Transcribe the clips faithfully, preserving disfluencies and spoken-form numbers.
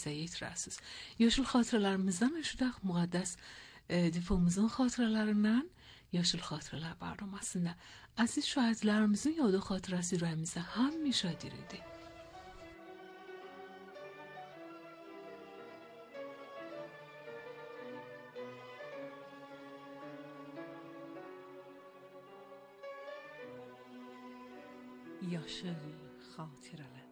yetirəsiz. Yaşıl xatirələrimizdən eşidək müqəddəs dipomuzun xatirələrindən Yaşıl Xatirələr proqramında. Əziz şahidlərimizin yadı xatirəsi ürəyimizdə həmişə diridir. Yaşıl xatirələr.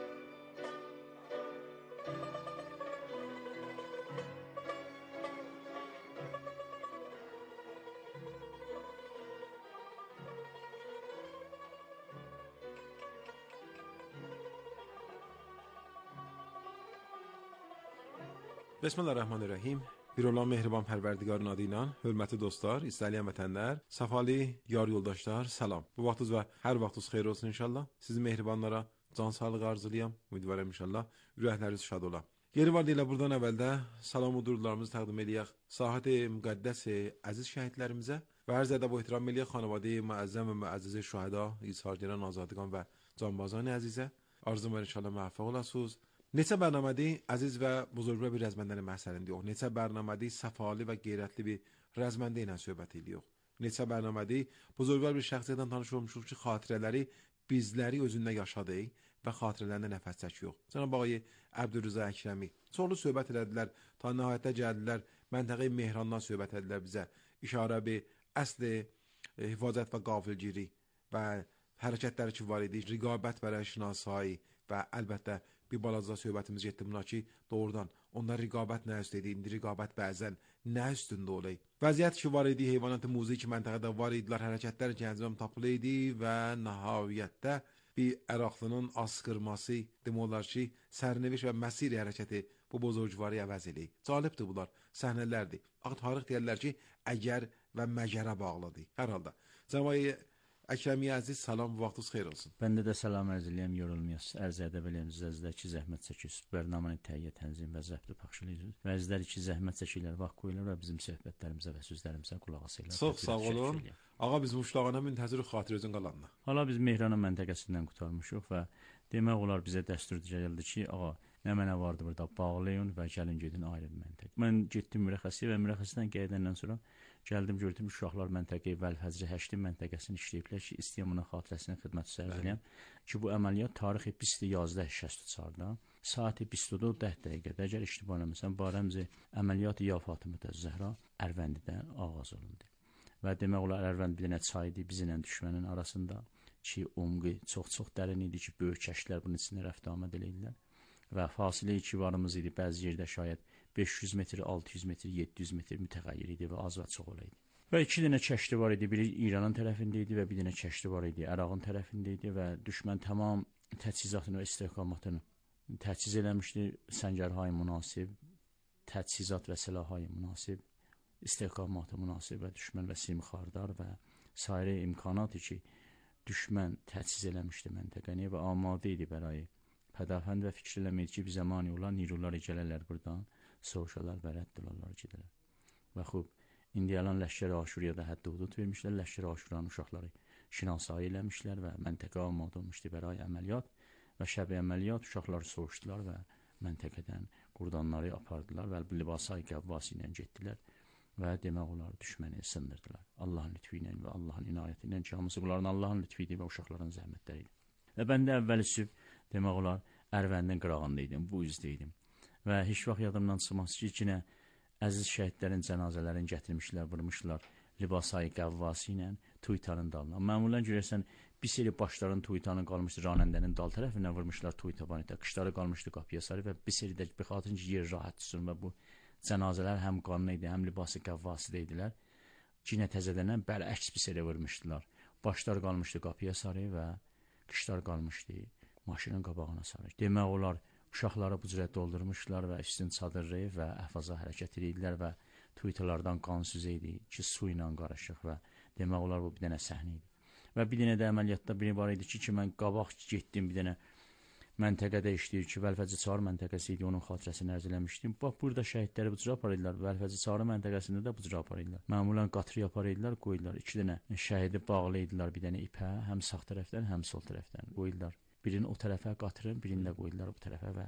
Bismillahirrahmanirrahim. Bir olan mehriban pərverdigarın adı ilə, hörmətli dostlar, istəyilən vətənlər, səfali yar yoldaşlar, salam. Bu vaxtınız və hər vaxtınız xeyir olsun inşallah. Sizi mehribanlara can sağlığı arzulayam. Ümidvaram inşallah. Ürəkləriniz şad ola. Yeri var deyilə buradan əvvəldə salam və dururlarımızı təqdim eləyək. Sahət-i müqəddəs əziz şəhidlərimizə və ərz ədəb və ehtiram eləyək xanəvadə-i müəzzəm və müəzziz şühəda, izhar gələn azadqan və canbazan əzizə. Arzum var inşallah müvəffəq olasınız. Neçə bərnamədə əziz və buzurglar bir rəzməndənin məhsəlində yox. Neçə bərnamədə səfalı və qeyrətli bir rəzməndə ilə söhbət ediyor. Neçə bərnamədə buzurglar bir şəxsiyyətdən tanış olmuşuq ki, xatirələri bizləri özündə yaşadı və xatirələrində nəfəs çəkiyor. Cənab ağay Əbdülrəza Əkrəmi çoxlu söhbət elədilər, ta nəhayətdə gəldilər, məntəqə Mehrandan söhbət edilər bizə. İşarə bir əsl hifazət və qafilgiri və hərəkətləri ki var idi, riqabət və şinasایی və əlbəttə bir balaca söhbətimiz getdi buna ki, doğrudan onlar riqabət nə üst idi, indi riqabət bəzən nə üstündə olay. Vəziyyət ki var idi, heyvanat muzik məntəqədə var idilər, hərəkətlər ki əncam tapılı idi və nəhayətdə bir əraqlının askırması, demək olar ki, sərnəviş və məsir hərəkəti bu bozorgvarı əvəz eləyir. Calibdir bunlar, səhnələrdir. Axı tarix deyirlər ki, əgər və məgərə bağlıdır. Hər halda. Cəmayi Əkrəmi əziz, salam, vaxtınız xeyir olsun. Bəndə də salam ərz eləyəm, yorulmayasınız. Ərz ədəb eləyəm sizə ki, zəhmət çəkirsiniz. Bərnamanı təhiyyə, tənzim və zəbti pəxşilirsiniz. Və əzizlər ki, zəhmət çəkirlər, vaxt qoyurlar və bizim söhbətlərimizə və sözlərimizə qulaq asırlar. Çox sağ olun. Ağa biz muşlağına müntəzir xatirəzin qalanına. Hala biz Mehranın məntəqəsindən qurtarmışıq və demək olar bizə dəstur gəldi ki, ağa nə mənə vardı burada, bağlayın və gəlin gedin ayrı bir məntəqə. Mən getdim mürəxxəsiyə və mürəxxəsindən gəldəndən sonra gəldim gördüm uşaqlar məntəqəyə Vəlfəzri Həştin məntəqəsini işləyiblər ki, istəyəm ona xatirəsinin xidməti sərgiləyəm ki, bu əməliyyat tarixi bisti yazda şəst çarda, saati bisti dəh dəqiqədə, əgər iştibah eləməsəm, barəmzi əməliyyat ya Fatimə Zəhra Ərvəndidən ağaz olundu. Və demək olar Ərvənd bir dənə çaydı bizimlə düşmənin arasında ki, umqi çox-çox dərin idi ki, böyük kəşklər bunun içində rəfd amad eləyirlər. Və fasilə iki varımız idi, bəzi yerdə şayət beş yüz metr, altı yüz metr, yeddi yüz metr mütəğəyyir idi və az və çox olaydı. Və iki dənə kəşdi var idi, biri İranın tərəfində idi və bir dənə kəşdi var idi, Ərağın tərəfində idi və düşmən tamam təchizatını və istehkamatını təchiz eləmişdi, səngərhay münasib, təchizat və silahhay münasib, istehkamatı münasib və düşmən və simxardar və sairə imkanatı ki, düşmən təchiz eləmişdi məntəqəni və amadə idi bərayı pədafənd və fikir eləməyid ki, bizə mani olan nirular gələrlər buradan, soğuşalar və rəddülərlər gedilər. Və xub, indi yalan Ləşkər-i Aşuriyada həddi hudud vermişlər, Ləşkər-i Aşuranın uşaqları şinasayı eləmişlər və məntəqə amadə olmuşdu bəray əməliyyat və şəbi əməliyyat uşaqları soğuşdular və məntəqədən qurdanları apardılar və libasay qəvvası ilə getdilər və demək olar düşməni sındırdılar. Allahın lütfi ilə və Allahın inayəti ilə ki, hamısı bunların Allahın lütfi idi və uşaqların zəhmətləri idi. Və mən də əvvəli sübh, demək olar, Ərvəndin qırağında idim, bu üzdə idim. Və heç vaxt yadımdan çıxmaz ki, ki, əziz şəhidlərin cənazələrini gətirmişlər, vurmuşlar libasayı qəvvası ilə Tuytanın dalına. Məmulən görəsən, bir seri başların Tuytanın qalmışdı, Ranəndənin dal tərəfindən vurmuşlar Tuytabanitə, qışları qalmışdı qapıya sarı və bir seri də bir xatın ki, yer rahat tutsun və bu cənazələr həm qanlı idi, həm libası qəvvası da idilər. Cinə təzədənən bəli, əks bir seri vurmuşdular. Başlar qalmışdı qapıya sarı və qışlar qalmışdı maşının qabağına sarı. Demək olar, uşaqları bu cürə doldurmuşlar və üstün çadırı və əhvaza hərəkət edirlər və Tuytalardan qan süzə idi ki, su ilə qarışıq və demək olar, bu bir dənə səhnə idi. Və bir dənə də əməliyyatda biri var idi ki, ki, mən qabaq getdim bir dənə məntəqədə işləyir ki, Vəlfəzi Çarı məntəqəsi idi, onun xatirəsini ərz eləmişdim. Bax, burada şəhidləri bu cürə aparırlar, Vəlfəzi Çarı məntəqəsində də bu cürə aparırlar. Məmulən qatır aparırlar, qoyurlar. İki dənə şəhidi bağlayırlar bir dənə ipə, həm sağ tərəfdən, həm sol tərəfdən qoyurlar. Birini o tərəfə qatırın, birini də qoyurlar bu tərəfə və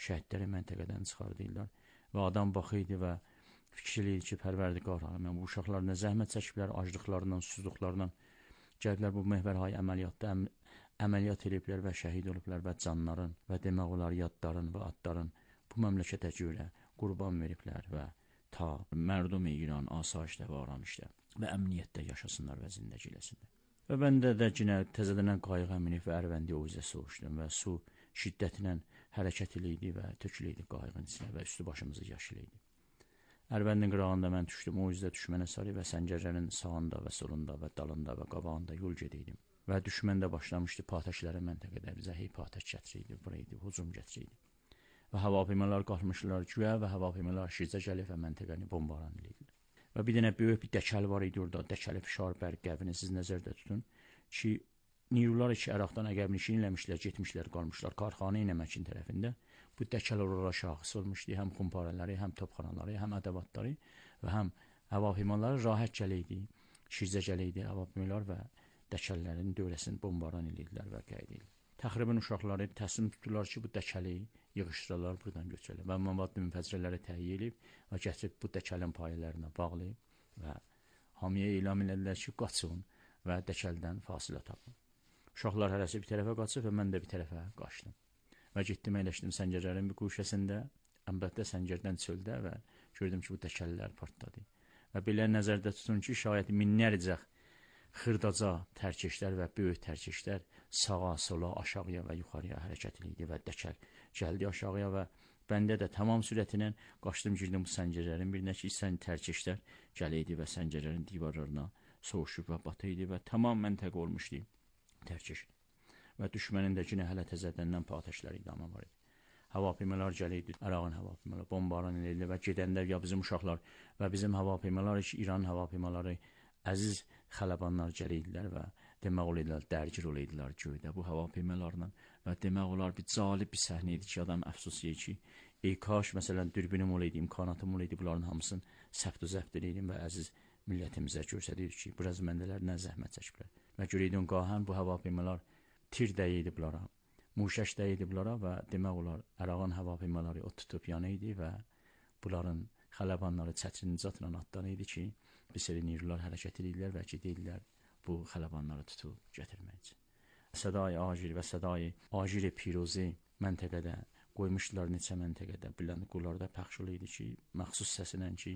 şəhidləri məntəqədən çıxardırlar və adam baxıydı və fikirləyirdi ki, Pərverdigar aləmin bu uşaqlar nə zəhmət çəkiblər, aclıqlarından, susuzluqlarından gəliblər bu Mehverhay əməliyyatda əm əməliyyat ediblər və şəhid olublar və canların və demək olar yadların və adların bu məmləkətə görə qurban veriblər və ta mərdum İran asayişdə və aramişdə və əmniyyətdə yaşasınlar və zindəci eləsinlər. Və bəndə də yenə təzədən qayığa minib və Ərvəndi Oğuzə soğuşdum və su şiddətlə hərəkət eləyirdi və tökülüydü qayığın içinə və üstü başımızı yaşılıydı. Ərvəndin qırağında mən düşdüm, Oğuzda düşmənə sarı və Səncərlərin sağında və solunda və dalında və qabağında yol gediydim. Və düşmən də başlamışdı patəşlərə məntəqədə bizə hey patəş gətirirdi, buraydı, hücum gətirirdi. Və hava piymalar qalxmışlar güya və hava piymalar Şirzə gəlib və məntəqəni bombaran edirdilər. Və bir dənə böyük bir dəkəl var idi orada, dəkəli fişar bərq qəbini siz nəzərdə tutun ki, Niyrular ki, Əraqdan əqəbnişin eləmişlər, getmişlər, qalmışlar Karxanə Nəməkin tərəfində. Bu dəkəl orada şahıs olmuşdu, həm xumparələri, həm topxanaları, həm ədəvatları və həm hava piymaları rahat gələydi, Şirzə gələydi, hava piymalar və dəkəllərin dövrəsini bombaran edirdilər və qeyd edilir. Təxribən uşaqları təslim tutdular ki, bu dəkəli yığışdırırlar, buradan götürürlər. Və məvad münfəzrələri təhiyyə edib və gətirib bu dəkəlin payələrinə bağlayıb və hamiyə elan edilər ki, qaçın və dəkəldən fasilə tapın. Uşaqlar hərəsi bir tərəfə qaçıb və mən də bir tərəfə qaçdım. Və getdim, əyləşdim Səncərlərin bir quşəsində, əlbəttə Səncərdən çöldə və gördüm ki, bu dəkəllər partladı. Və belə nəzərdə tutun ki, şayət minlərcə xırdaca tərkeşlər və böyük tərkeşlər sağa, sola, aşağıya və yuxarıya hərəkət edirdi və dəkəl gəldi aşağıya və bəndə də tamam sürəti ilə qaçdım, girdim bu Səncərlərin birinə ki, sən tərkeşlər gələydi və Səncərlərin divarlarına soğuşub və batıydı və tamam məntəqə olmuşdu tərkeş. Və düşmənin də yine hələ təzədəndən patəşləri idamı var idi. Hava piymalar gələydi, Ərağın hava piymaları bombaran edirdi və gedəndə ya bizim uşaqlar və bizim hava piymaları ki, İran hava piymaları əziz xələbanlar gəliydilər və demək olaydılar, dərgir olaydılar göydə bu hava piymalarla və demək olar bir calib bir səhnə idi ki, adam əfsus edir ki, ey kaş məsələn dürbünüm olaydı, imkanatım olaydı, bunların hamısını səbt və zəbt edəydim və əziz millətimizə göstərirdik ki, bu rəzməndələr nə zəhmət çəkiblər. Və görəydin qahən bu hava piymalar tir dəyiydi bunlara, muşəş dəyiydi bunlara və demək olar Ərağın hava piymaları o tutub yanıydı və bunların xələbanları çəçrinicatla atdan idi ki, bir seri nirlər hərəkət edirlər və gedirlər bu xələbanları tutub gətirmək üçün. Sədai Acir və Sədai Acir Pirozi məntəqədə qoymuşdular neçə məntəqədə, bilən qullarda pəxş olaydı ki, məxsus səsinə ki,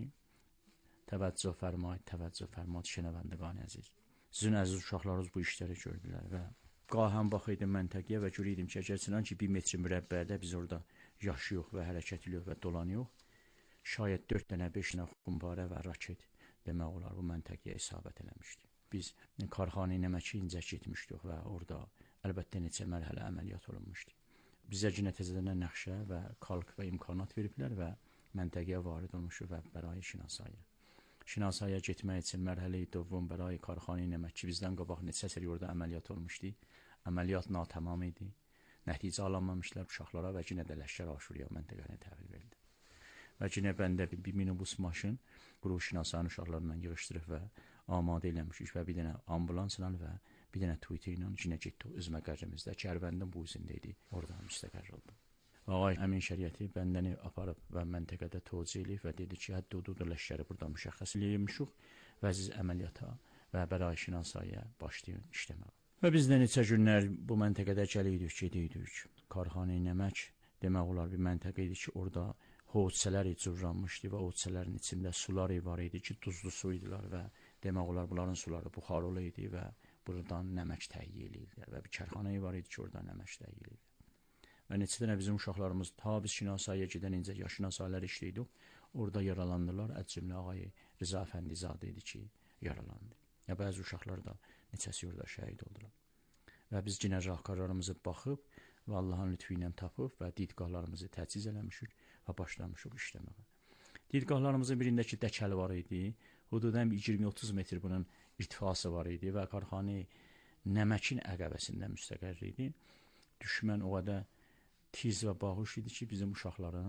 təvəccüh fərmayid, təvəccüh fərmayid şənəvəndəqan əziz. Sizin əziz uşaqlarınız bu işləri gördülər və qahən baxıydım məntəqəyə və görəydim ki, əgərçindən ki, bir metr mürəbbədə biz orada yaşayıq və hərəkət edirik və dolanıyıq, şayət dörd dənə, beş dənə xumbarə və raket demək olar bu məntəqəyə isabət eləmişdi. Biz Karxanə Nəməki incə getmişdik və orada əlbəttə neçə mərhələ əməliyyat olunmuşdu. Bizə yenə təzədən nəqşə və kalk və imkanat veriblər və məntəqəyə varid olmuşuq və bərai şinasaya. Şinasaya getmək üçün mərhələ-i dövvüm bərai Karxanə Nəməki bizdən qabaq neçə seri orada əməliyyat olmuşdu. Əməliyyat natamam idi. Nəticə alınmamışlar uşaqlara və yenə də Ləşkər Aşuriya məntəqəyə təhvil verildi. Və yenə bəndə bir minibus maşın qrup şinasanın uşaqlarından yığışdırıb və amadə eləmişik və bir dənə ambulansla və bir dənə Twitter ilə yenə getdik öz məqərrimizdə ki, Ərvəndin bu üzündə idi, oradan müstəqər oldu. Ağay Əmin Şəriəti bəndəni aparıb və məntəqədə tövcih eləyib və dedi ki, həddi hududu Ləşkəri burada müşəxəs eləymişik və siz əməliyyata və bərai şinasaya başlayın işləməyə. Və biz də neçə günlər bu məntəqədə gəliydik, gediydik. Karxanə Nəmək demək olar bir məntəqə idi ki, orada hovuzçələr cürranmışdı və hovuzçələrin içində sular var idi ki, duzlu su idilər və demək olar bunların suları buxarlı idi və buradan nəmək təhiyyə edirdilər və bir kərxanə var idi ki, oradan nəmək təhiyyə edirdilər. Və neçə dənə bizim uşaqlarımız ta biz şinasaya gedən incə yaş şinasalar işləydik, orada yaralandılar. Əcümlə ağayı Rıza Əfəndizadə idi ki, yaralandı. Ya bəzi uşaqlar da neçəsi orada şəhid oldular. Və biz yenə rəhbərlərimizi baxıb və Allahın lütfü ilə tapıb və didqahlarımızı təchiz eləmişik və başlamışıq işləməyə. Didqahlarımızın birindəki dəkəl var idi. Hududan iyirmi otuz metr bunun irtifası var idi və Karxanə Nəməkin əqəbəsində müstəqər idi. Düşmən o qədər tiz və bağış idi ki, bizim uşaqların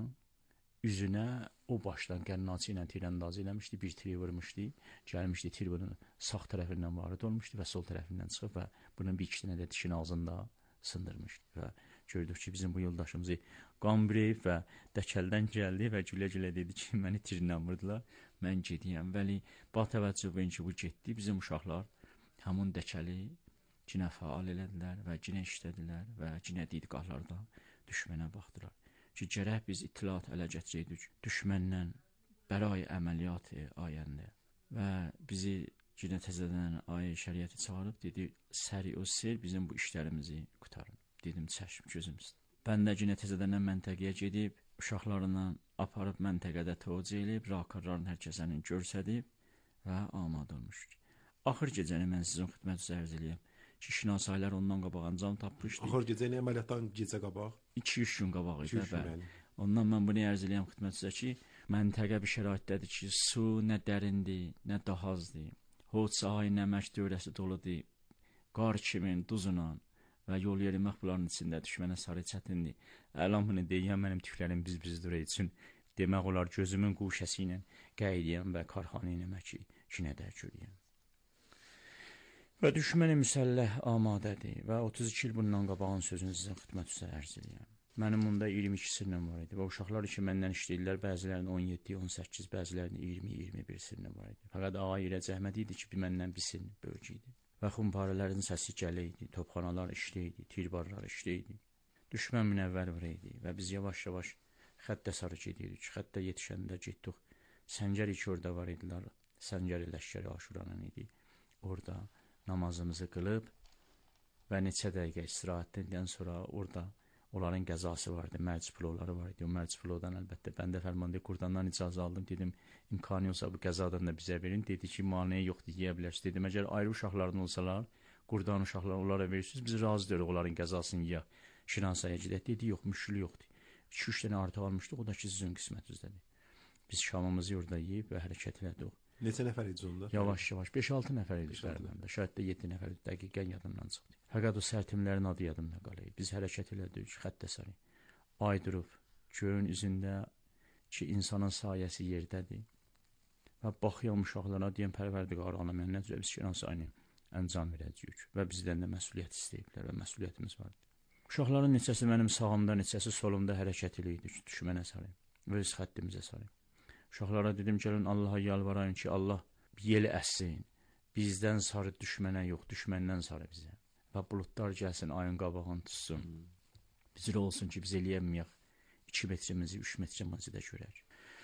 üzünə o başdan qənnaçı ilə tirəndazı eləmişdi, bir tiri vurmuşdu, gəlmişdi tir bunun sağ tərəfindən varid olmuşdu və sol tərəfindən çıxıb və bunun bir iki dənə də dişin ağzında sındırmışdı və gördük ki, bizim bu yoldaşımızı qambreyib və dəkəldən gəldi və gülə-gülə dedi ki, məni tirinlə vurdular, mən gediyəm. Vəli, ba təvəccüh verin ki, bu getdi, bizim uşaqlar həmin dəkəli cinə faal elədilər və cinə işlədilər və cinə didqahlarda düşmənə baxdılar. Ki, gərək biz itilat ələ gətirəydik düşməndən bəray əməliyyatı ayəndə və bizi cinə təzədən ayə şəriəti çağırıb dedi, səri o sel bizim bu işlərimizi qutarın. Dedim, çəşm, gözüm üstə. Mən də cinə təzədəndən məntəqəyə gedib, uşaqlarından aparıb məntəqədə tövcə elib, rakarların hər kəsənin görsədib və amadə olmuşdur. Axır gecəni mən sizin xidmətinizə ərz eləyəm ki, şinasaylar ondan qabaq ancam tapmışdı. Axır gecəni əməliyyatdan gecə qabaq? iki üç gün qabaq idi. Bəli. Ondan mən bunu ərz eləyəm xidmətinizə ki, məntəqə bir şəraitdədir ki, su nə dərindir, nə dahazdır. Hoç sahayı nəmək dövrəsi doludur, qar kimin, duzla və yol yerimək bunların içində düşmənə sarı çətindir. Əlam bunu deyən mənim tüklərim biz-biz durur üçün demək olar gözümün quşəsi ilə qəydiyəm və karxanə eləməki kinədə görəyəm. Və düşməni müsəlləh amadədir və otuz iki il bundan qabağın sözünü sizin xidmətinizə ərz eləyəm. Mənim bunda iyirmi iki sirrim var idi və uşaqlar ki, məndən işləyirlər, bəzilərinin on yeddi on səkkiz, bəzilərinin iyirmi iyirmi bir sirrim var idi. Fəqət ağa ilə zəhmət idi ki, bir məndən bir sirrim böyük idi. Və xumparələrin səsi gələydi, topxanalar işləydi, tirbarlar işləydi. Düşmən münəvvər var idi və biz yavaş-yavaş xəttə sarı gedirik. Xəttə yetişəndə getdik. Səncər iki orada var idilər. Səncər ləşkəri Aşuranın idi. Orada namazımızı qılıb və neçə dəqiqə istirahətdən sonra orada onların qəzası vardı, mərc plovları var idi. O mərc plovdan əlbəttə mən də fərmandı Qurdandan icazə aldım. Dedim, imkanı yoxsa bu qəzadan da bizə verin. Dedi ki, maneə yoxdur, yeyə bilərsiniz. Dedim, əgər ayrı uşaqların olsalar, Qurdan uşaqları onlara verirsiniz, biz razı deyirik onların qəzasını yeyək. Şinansaya gedək. Dedi, yox, müşkülü yoxdur. iki üç dənə artıq almışdıq, o da ki, sizin qismətinizdədir. Biz şamımızı orada yeyib və hərəkət elədik. Neçə nəfər idi onda? Yavaş-yavaş beş altı nəfər idi fərqləndə. Şayət də yeddi nəfər idi, dəqiqən yadımdan çıxdı. Fəqət o sərtimlərin adı yadımda qalır. Biz hərəkət elədik xəttə sarı. Ay durub göyün üzündə ki, insanın sayəsi yerdədir. Və baxıyorum uşaqlara, deyəm, Pərverdigar ana mən necə biz Şinansayını əncam verəcəyik və bizdən də məsuliyyət istəyiblər və məsuliyyətimiz vardı. Uşaqların neçəsi mənim sağımda, neçəsi solumda hərəkət eləyirdik düşmənə sarı və öz xəttimizə sarı. Uşaqlara dedim, gəlin Allaha yalvarayın ki, Allah yeli əssin. Bizdən sarı düşmənə yox, düşməndən sarı bizə. Və buludlar gəlsin, ayın qabağını tutsun. Bizə olsun ki, biz eləyəməyək. iki metrimizi, üç metrimizi də görək.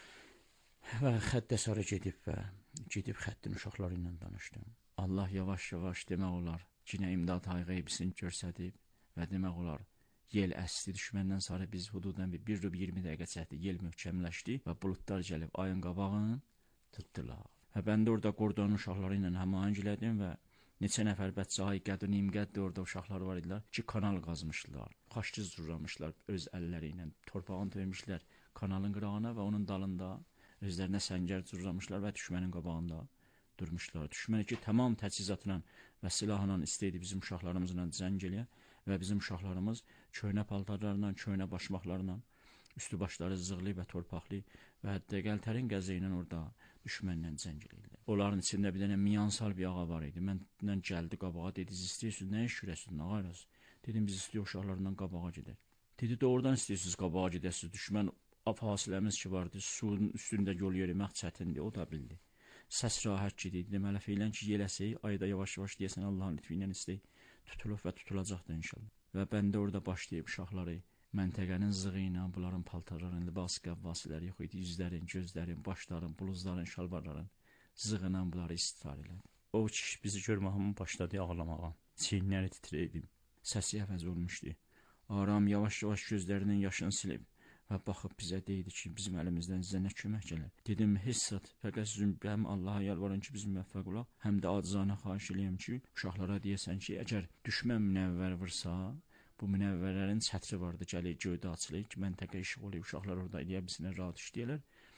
Və xəttə sarı gedib və gedib xəttin uşaqları ilə danışdım. Allah yavaş-yavaş demək olar, cinə imdad hayğeybisini görsədib və demək olar, yel əsli düşməndən sonra biz hududan bir bir rub iyirmi dəqiqə çəkdi, yel möhkəmləşdi və buludlar gəlib ayın qabağını tutdular. Və mən də orada Qurdanın uşaqları ilə həmahəng elədim və neçə nəfər bədcahı qəd-i nimqəd orada uşaqlar var idilər ki, kanal qazmışdılar, xaşçız durramışlar öz əlləri ilə, torpağını töymüşlər kanalın qırağına və onun dalında özlərinə səngər durramışlar və düşmənin qabağında durmuşlar. Düşməni ki, tamam təchizatla və silahla istəyirdi bizim uşaqlarımızla zəng eləyə və bizim uşaqlarımız köynə paltarlarla, köynə başmaqlarla, üstü başları zığlı və torpaqlı və hətta gəltərin qəzi ilə orada düşmənlə zəng eləyirlər. Onların içində bir dənə miyansal bir ağa var idi. Məndən gəldi qabağa, dedi, siz istəyirsiniz, nə iş görəsiniz, nə qayrasınız? Dedim, biz istəyirik uşaqlarından qabağa gedək. Dedi, doğrudan istəyirsiniz qabağa gedəsiniz, düşmən fasiləmiz ki vardı, suyun üstündə yol yerimək çətindir, o da bildi. Səs rahat gedir, deməli feylən ki, yeləsək, ayda yavaş-yavaş deyəsən Allahın lütfü ilə istəyir, tutulub və tutulacaqdır inşallah. Və bəndə orada başlayıb uşaqları məntəqənin zığı ilə bunların paltarların, libas qəvvasiləri yox idi, yüzlərin, gözlərin, başların, bluzların, şalvarların zığına bunları istifadə elədi. O kişi bizi görməyəmin başladı ağlamağa, çiyinləri titrəydim, səsi əvəz olmuşdu. Aram yavaş-yavaş gözlərinin yaşını silib və baxıb bizə deyildi ki, bizim əlimizdən sizə nə kömək gələr. Dedim, hissat, fəqət sizin həm Allaha yalvarın ki, bizim müvəffəq olaq, həm də acizanə xahiş eləyəm ki, uşaqlara deyəsən ki, əgər düşmən münəvvər vursa, bu münəvvərlərin çətri vardı, gəlir göydə açılır ki, məntəqə işıq oluyor, uşaqlar orada eləyə bilsinlər, rahat işləyərlər.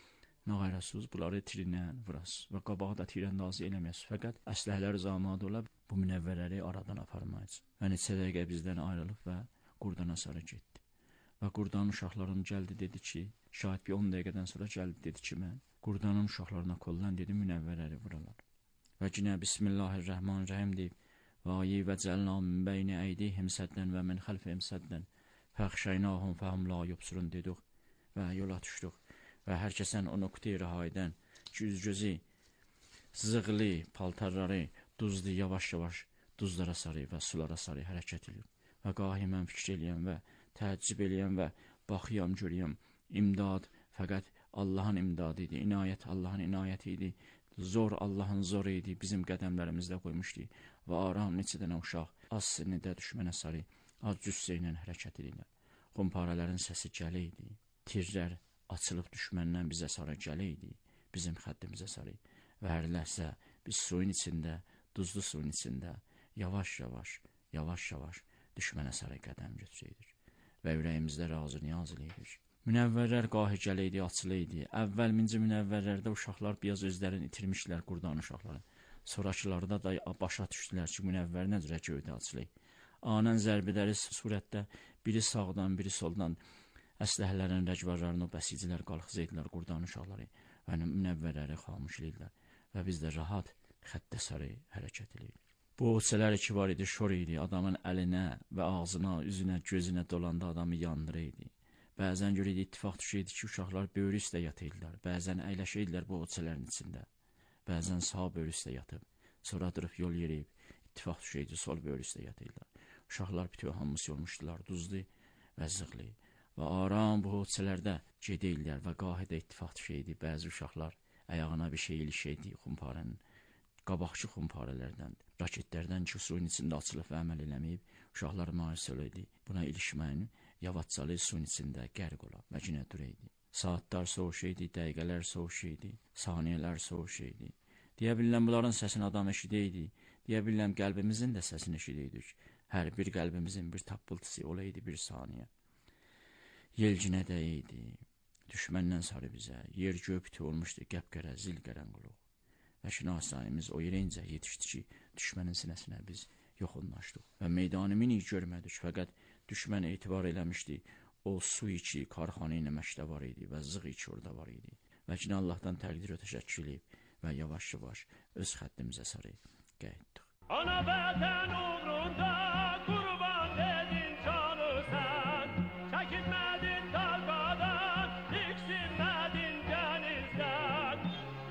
Nə qayrasız, bunları tirinən vurasız və qabağı da tirəndazı eləməyəsiz. Fəqət əsləhələr zamadı ola bu münəvvərləri aradan aparmayız. Və neçə dəqiqə bizdən ayrılıb və Qurdana sarı getdi. Və Qurdanın uşaqlarım gəldi, dedi ki, şahid bir on dəqiqədən sonra gəldi, dedi ki, mən Qurdanın uşaqlarına kollan, dedi, münəvvərləri vuralar. Və cinə Bismillahirrahmanirrahim deyib, və ayi və cəlna min bəyni əydihim səddən və min xəlfihim səddən, Fəxşəynahum fəhum la yubsurun dedik və yola düşdük. Və hər kəsən o nöqtəyə rəhaydən güz-gözü, zığlı paltarları duzlu yavaş-yavaş duzlara sarı və sulara sarı hərəkət edir. Və qahi mən fikir eləyəm və təəccüb eləyəm və baxıyam, görəyəm. İmdad fəqət Allahın imdadı idi, inayət Allahın inayəti idi, zor Allahın zoru idi, bizim qədəmlərimizdə qoymuşdu. Və aram neçə dənə uşaq az sinnidə düşmənə sarı, az cüssə ilə hərəkət edirlər. Xumparələrin səsi gələ idi, tirlər açılıb düşməndən bizə sarı gələ idi, bizim xəddimizə sarı. Və hər ləhzə biz suyun içində, duzlu suyun içində, yavaş-yavaş, yavaş-yavaş düşmənə sarı qədəm götürəydik. Və ürəyimizdə razı niyaz eləydik. Münəvvərlər qahi gələydi, açılıydı. Əvvəl minci münəvvərlərdə uşaqlar biraz özlərini itirmişlər, qurdan uşaqları. Sonrakılarda da başa düşdülər ki, münəvvər nədirə göydə açılıydı. Anən zərbidəri surətdə biri sağdan, biri soldan əsləhələrin rəcvarlarını, bəsicilər qalxızaydılar qurdan uşaqları və münəvvərləri xamış eləyirlər. Və biz də rahat xəttə sarı hərəkət eləyirdik. Bu oçələr ki var idi, şor idi, adamın əlinə və ağzına, üzünə, gözünə dolanda adamı yandırıydı. Bəzən görəydi, ittifaq düşəydi ki, uşaqlar böyrü üstə yatıydılar, bəzən əyləşəydilər bu oçələrin içində, bəzən sağ böyrü üstə yatıb, sonra durub yol yeriyib, ittifaq düşəydi, sol böyrü üstə yatıydılar. Uşaqlar bütün hamısı olmuşdular, duzlu və zığlı və aram bu oçələrdə gedəyirlər və qahidə ittifaq düşəydi, bəzi uşaqlar ayağına bir şey ilişəydi, xumparənin, qabaqçı xumparələrdən, raketlərdən ki, suyun içində açılıb və əməl eləməyib, uşaqlar müayis oluydu, buna ilişməyin, yavaşcalı suyun içində qərq ola və yenə duraydı. Saatlar soğuş idi, dəqiqələr soğuş idi, saniyələr soğuş idi. Deyə bilirəm, bunların səsini adam eşidəydi, deyə bilirəm, qəlbimizin də səsini eşidəydik. Hər bir qəlbimizin bir tappıltısı olaydı bir saniyə. Yelcinə dəyiydi, düşməndən sarı bizə, yer göy pütü olmuşdu, qəpqərə, zil qərənquluq. Və şinasayimiz o yerə incə yetişdi ki, düşmənin sinəsinə biz yoxunlaşdıq. Və meydanı minik görmədik, fəqət düşmən etibar eləmişdi, o su içi, karxanə ilə məşdə var idi və zığ içi orada var idi. Və ki, Allahdan təqdir o təşəkkür edib və yavaş-yavaş öz xəttimizə sarı qayıtdıq. Ana vətən uğrunda qurban dedin canı sən, çəkinmədin dalqadan, tiksinmədin dənizdən.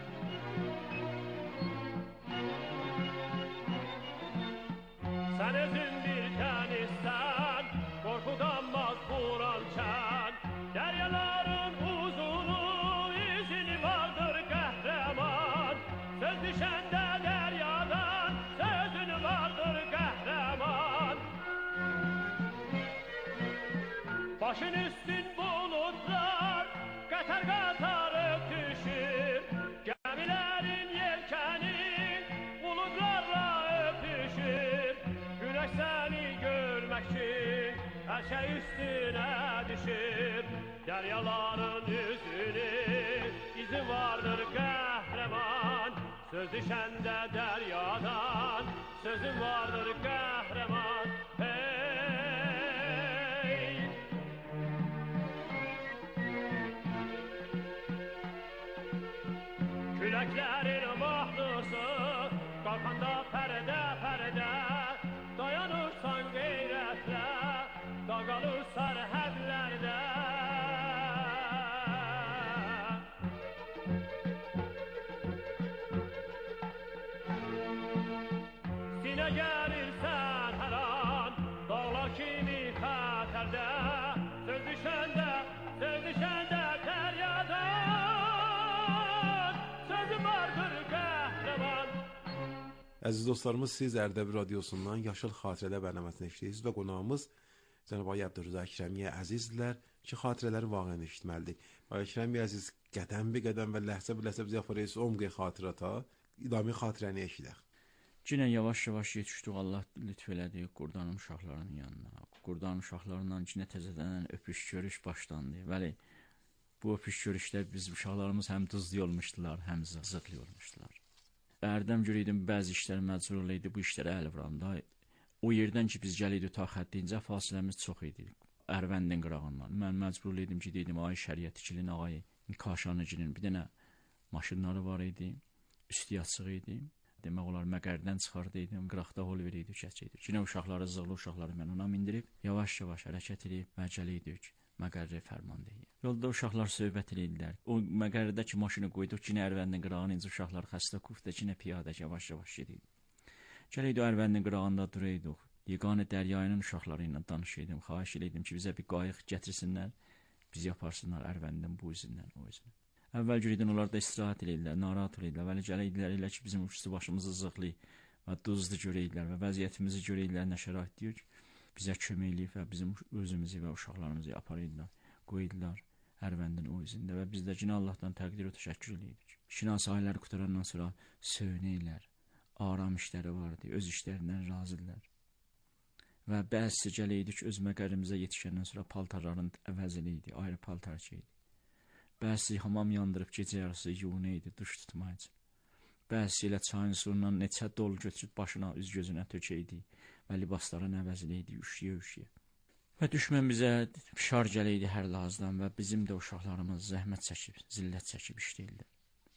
Sən özün bir dənizsən, qorxudanmaz buran kən, dəryaların uzunu izini vardır qəhrəman, söz düşəndə dəryadan sözün vardır qəhrəman. Başın üstün bulutlar qatar-qatar öpüşür, gəmilərin yelkəni buludlarla öpüşür. Günəş səni görmək üçün hər şey üstünə düşür, dəryaların üzünü izin vardır qəhrəman, söz düşəndə dəryadan sözün vardır qəhrəman. Hey! Küləklərin mahnısı qalxanda pərdə-pərdə, dayanırsan qeyrətlə, dağalır sərhədlərdə. Sinə gəlirsən hər an, dağlar kimi xətərdə, söz düşəndə, söz düşəndə dəryadan, sözüm vardır qəhrəman. Əziz dostlarımız, siz Ərdəbil radiosundan Yaşıl Xatirələr bərnaməsini eşləyirsiniz və qonağımız Cənab Ağay Əbdürrəza Əkrəmiyə əzizdirlər ki, xatirələri vaqəən eşitməlidir. Ağay Əkrəmiyə əziz, qədəm bir qədəm və ləhzə bir ləhzə bizi aparırız umqi xatirata, idami xatirəni eşidək. Yenə yavaş-yavaş yetişdik, Allah lütf elədi qurdanın uşaqlarının yanına. Qurdanın uşaqlarla yenə təzədən öpüş görüş başlandı. Bəli, bu öpüş görüşdə biz uşaqlarımız həm duzlu olmuşdular, həm zığzıqlı olmuşdular. Ərdəm görəydim, bəzi işlər məcburlu idi, bu işlərə əl vuramda. O yerdən ki, biz gəliydik ta xəttincə, fasiləmiz çox idi. Ərvəndin qırağından. Mən məcburlu idim ki, deydim, ay Şəriətikilin, ay Kaşanıcının bir dənə maşınları var idi, üstü açıq idi. demək olar məqərdən çıxardıydım, qıraqda hol verirdik, keçirdik. Yenə uşaqları, zığlı uşaqları mən ona mindirib, yavaş-yavaş hərəkət edib məcəliydik məqərrə fərmandehiyə. Yolda uşaqlar söhbət edirdilər. O məqərədəki maşını qoyduq, yenə Ərvəndin qırağına incə uşaqlar xəstə kufda, yenə piyadə yavaş-yavaş gedirdik. Gələydik Ərvəndin qırağında duraydık. Yeganə Dəryayının uşaqları ilə danışıydım, xahiş edirdim ki, bizə bir qayıq gətirsinlər, bizi aparsınlar Ərvəndin bu üzündən, o üzündən. Əvvəl görürdün, onlar da istirahət edirlər, narahat edirlər, vəli gələkdilər elə ki, bizim üstü başımızı zıqlı və duzlu görəyirlər və vəziyyətimizi görəyirlər, nə şərait deyir ki, bizə kömək eləyib və bizim özümüzü və uşaqlarımızı aparırdılar, qoydular Ərvəndin o üzündə və biz də yine Allahdan təqdir və təşəkkür edirdik. İşin sahələri qutarandan sonra söyünürlər, aram işləri vardı, öz işlərindən razıdırlar. Və bəzi gələydik, öz məqərimizə yetişəndən sonra paltarların əvəzili idi, ayrı paltar şeydi. Bəzi hamam yandırıb gecə yarısı yuyuna idi, duş tutmaq üçün. Bəzi ilə çayın suyundan neçə dolu götürüb başına, üz gözünə tökəydi və libasların əvəzili idi, üşüyə-üşüyə. Və düşmən bizə şar gələydi hər lazdan və bizim də uşaqlarımız zəhmət çəkib, zillət çəkib işləyirlər.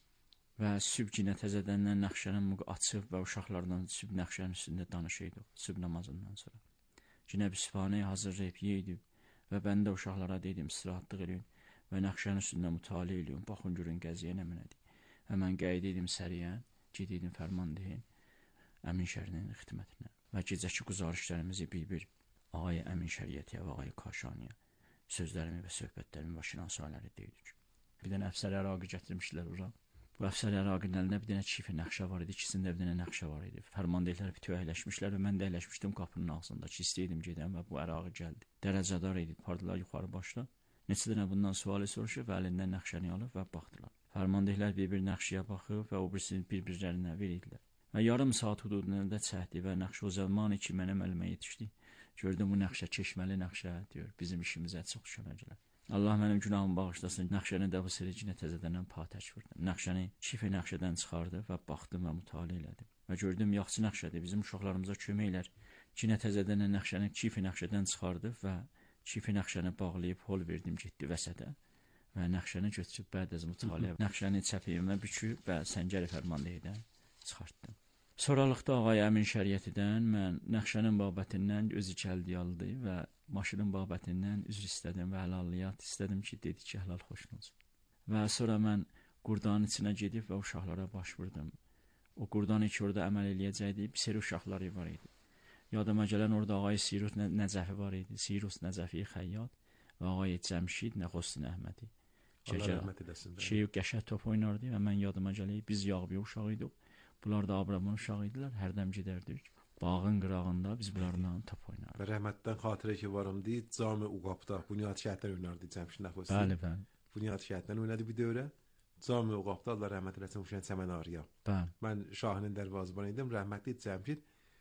Və sübh yenə təzədəndən Nəxşənin açıb və uşaqlardan sübh Nəxşənin üstündə danışıydıq, sübh namazından sonra. Yenə bir sübhanəyə hazırlayıb yeydik və mən də uşaqlara dedim, istirahatlıq eləyin və Nəxşənin üstündə mütaliə eləyin, baxın görün qəziyə nə mənədir. Və mən qəyidiydim səriyən, gediydim fərmandehin, Əmin Şərinin xidmətinə və gecəki quzarışlarımızı bir-bir Ağay Əmin Şəriyyətiyə və Ağay Kaşaniyə sözlərimi və söhbətlərimi və şinasaləri deydik. Bir dənə əfsər əraqı gətirmişlər ora. Bu əfsər əraqının əlində bir dənə çifi nəxşə var idi, ikisində bir dənə nəxşə var idi. Fərmandehlər bir əyləşmişlər və mən də əyləşmişdim qapının ağzında ki, istəyirdim gedəm və bu ərağı gəldi. Dərəcədar idi, pardılar yuxarı başda. Neçə dənə bundan sualı soruşub və əlindən nəxşəni alıb və baxdılar. Fərmandehlər bir-bir nəxşiyə baxıb və o birisini bir-birlərinə verirdilər. Və yarım saat hududunda çəkdi və nəxşə o zamanı ki, mənə əlimə yetişdi. Gördüm bu nəxşə çeşməli nəxşə, diyor, bizim işimizə çox köməklər. Allah mənim günahımı bağışlasın, nəxşəni də bu sürəcinə təzədəndən patəç vurdum. Nəxşəni çifi nəxşədən çıxardı və baxdım və mütaliə elədim. Və gördüm, yaxşı nəxşədir, bizim uşaqlarımıza köməklər. Cinə təzədəndən nəxşəni çifi nəxşədən çıxardı və çifi nəxşəni bağlayıb hol verdim, getdi vəsədə. Və nəxşəni götürüb bəd az mütaliə, nəxşəni çəpiyimə büküb və səngəri fərmandehdən çıxartdım. Sonralıqda Ağay Əmin Şəriyyətidən mən Nəxşənin babətindən özü gəldi aldı və maşının babətindən üzr istədim və həlalliyat istədim ki, dedi ki, həlal xoşun olsun. Və sonra mən qurdanın içinə gedib və uşaqlara baş vurdum. O qurdanı ki, orada əməl eləyəcəkdi, bir seri uşaqları var idi. Yadıma gələn orada Ağay Sirus Nəcəfi var idi, Sirus Nəcəfi Xəyyat və Ağay Cəmşid Nəxostin Əhmədi. Allah rəhmət eləsin. Şey, qəşəng top oynardı və mən yadıma gələyib, biz yağbiyə uşaq idik. Bunlar da Abramın uşağı idilər, hərdəm gedərdik. Bağın qırağında biz bunlarla top oynardıq. Və rəhmətdən xatirə ki varım deyil, Cami Uqabda Bunyad şəhətdən oynardı Cəmşid Nəxosti. Bəli, bəli. Bunyad şəhətdən oynadı bir dövrə. Cami Uqabda Allah rəhmət eləsin Hüseyn Səmənarıya. Bəli. Mən Şahinin dərvazıban idim, rəhmətli Cəmşid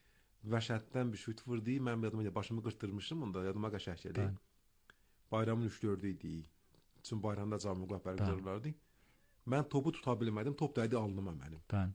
vəşətdən bir şut vurdu. Mən yadıma başımı qırtdırmışdım onda, yadıma qəşəng gəldi. Bayramın üç dördü idi. Üçün bayramda Cami Uqab bərqəzarlardı. Mən topu tuta bilmədim, top dəydi alnıma mənim. Bəli.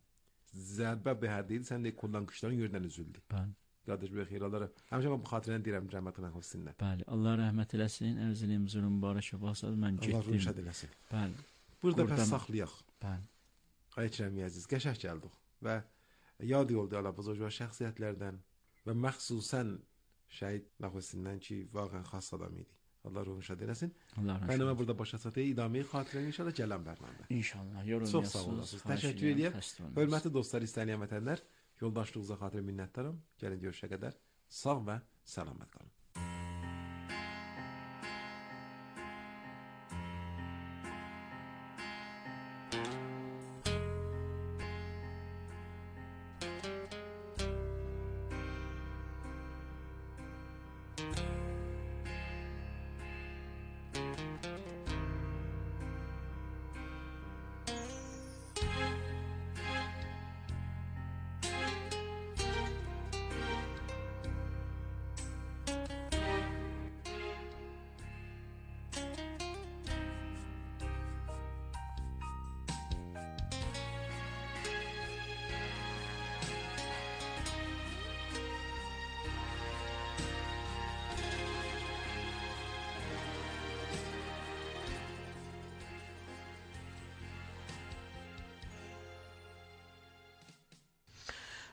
Zərbə bəhərdiydi, sən də kullan qışların yerindən üzüldü. Bəli. Qardaş bəy xeyirlər. Həmişə mən bu xatirəni deyirəm rəhmətli Nəxostinlə. Bəli. Allah rəhmət eləsin. Ərzəliyim zülüm mübarək olsun. Mən getdim. Allah rəhmət eləsin. Bəli. Burada bəs saxlayaq. Bəli. Ayçəmi əziz, qəşəng gəldik və yad oldu Allah buzurg şəxsiyyətlərdən və məxsusən şəhid Nəxostindən ki, vaqəən xas adam idi. Allah ruhunu şad eləsin. Bənəmə burada başa çatıyı idamı xatirəni inşallah gələn bərnamda. İnşallah. Yorulmayasınız. Çox sağ olasınız. Təşəkkür edirəm. Hörmətli dostlar, istənilən vətənlər, yoldaşlığınıza xatirə minnətdaram. Gəlin görüşə qədər sağ və salamat qalın.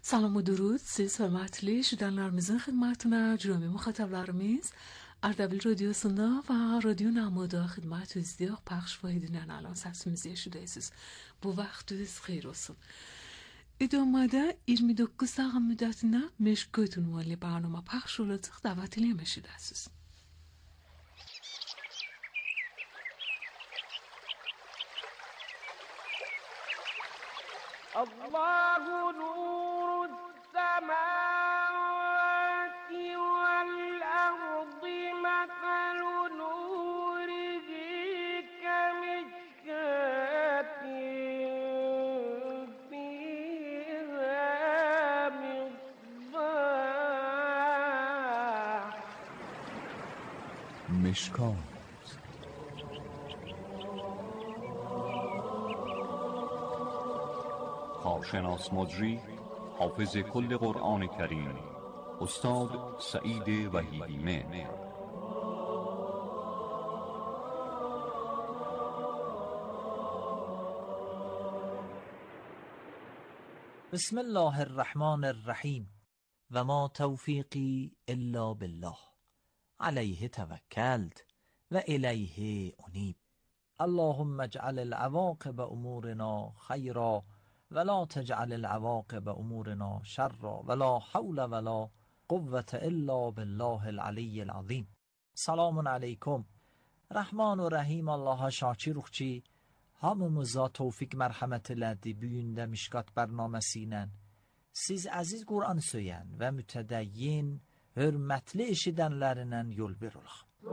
Salam ve durud, siz hürmetli şudanlarımızın hizmetine cürumi muhataplarımız Ardabil Radyosu'nda ve Radyo Namoda hizmetinizde paylaş ve edinen alan sesimizi yaşadayız. Bu vaktiniz hayır olsun. İdamada yirmi dokuz saat müddetinde meşgul unvanlı barnama paylaş olacak davet edilmişsiniz. الله نور السماوات والأرض مثل نوره كمشكاة فيها مصباح مشکات کارشناس مجری حافظ کل قرآن کریم استاد سعید وحیدی مهر. بسم الله الرحمن الرحیم و ما توفیقی الا بالله علیه توکلت و الیه انیب. اللهم اجعل العواقب امورنا خیرا ولا تجعل العواقب امورنا شرا ولا حول ولا قوة الا بالله العلی العظیم. Selamun aleyküm. Rahman ve Rahim Allah'a şakirukçi hamımıza tevfik merhamet elədi büyündə Mişkat bərnaməsiyle. Siz əziz Qur'an söyən və mütədəyyin, hörmətli eşidənlərinə yol verulaq.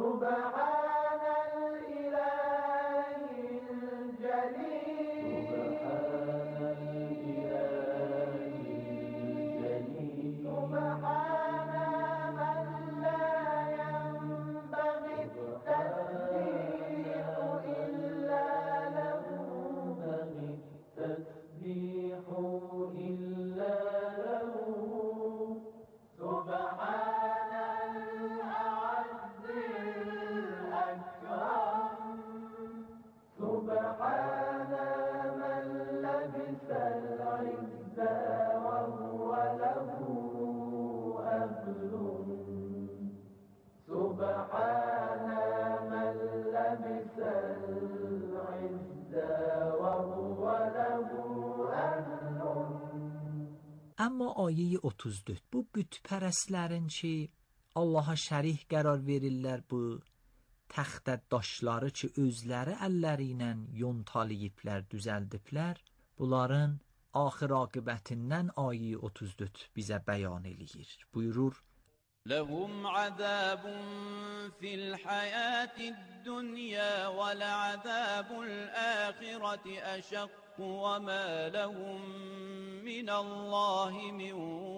Amma ayə otuz dörd bu bütpərəstlərin ki Allaha şərik qərar verirlər bu təxtə daşları ki özləri əlləri ilə yontalayıblər, düzəldiblər. Bunların axir aqibətindən ayə otuz dörd bizə bəyan eləyir. Buyurur: لهم عذاب في الحياة الدنيا ولعذاب الآخرة أشق وما لهم من الله من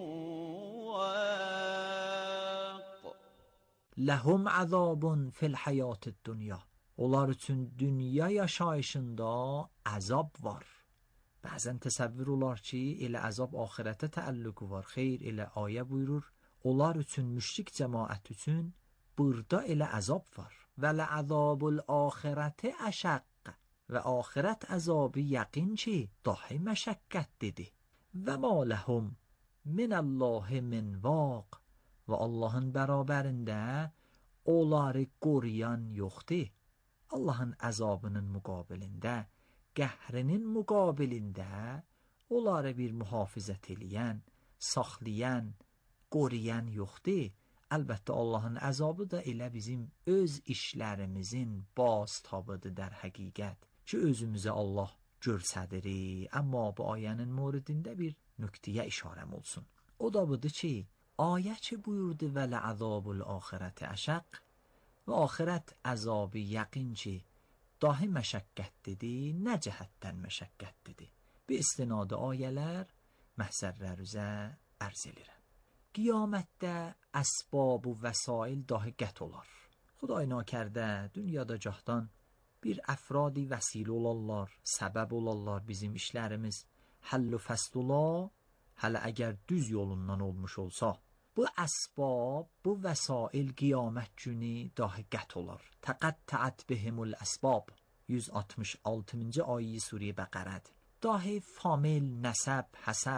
واق. لهم عذاب في الحياة الدنيا. Onlar üçün dünya yaşayışında əzab var. Bəzən təsəvvür olar ki, elə əzab axirətə təəlluqu var. Xeyr, elə ayə buyurur. Onlar üçün, müşrik cəmaət üçün burada elə əzab var. Və lə'əzabul axirəti əşəq. Və axirət əzabı yəqin ki, dahi məşəqqətlidir. Və mə ləhum minəllahi min vaq. Və Allahın bərabərində onları qoruyan yoxdur. Allahın əzabının müqabilində, qəhrinin müqabilində onları bir mühafizət eləyən, saxlayan, qoruyan yoxdur. Əlbəttə Allahın əzabı da elə bizim öz işlərimizin baz tabıdır در həqiqət ki, özümüzə Allah görsədirik. Amma bu ayənin moridində bir nöqtəyə işarəm olsun. O da budur ki, ayə ki buyurdu və lə'əzabul axirəti əşəq və axirət əzabı yəqin ki, dahi məşəqqətlidir, nə cəhətdən məşəqqətlidir. Bir istinadı ayələr məhzərlər üzə ərz edirəm. Qiyamətdə əsbab və vəsail dahi qət olar. Xuday nakərdə dünyada cahdan bir əfradi vəsilə olarlar, səbəb olarlar bizim işlərimiz həll və fəsl ola, hələ əgər düz yolundan olmuş olsa. Bu əsbab, bu vəsail qiyamət günü dahi qət olar. Təqəttəət bihimul əsbab yüz altmış altıncı ayə Suriyə Bəqərədir. Dahi famil, nəsəb, həsəb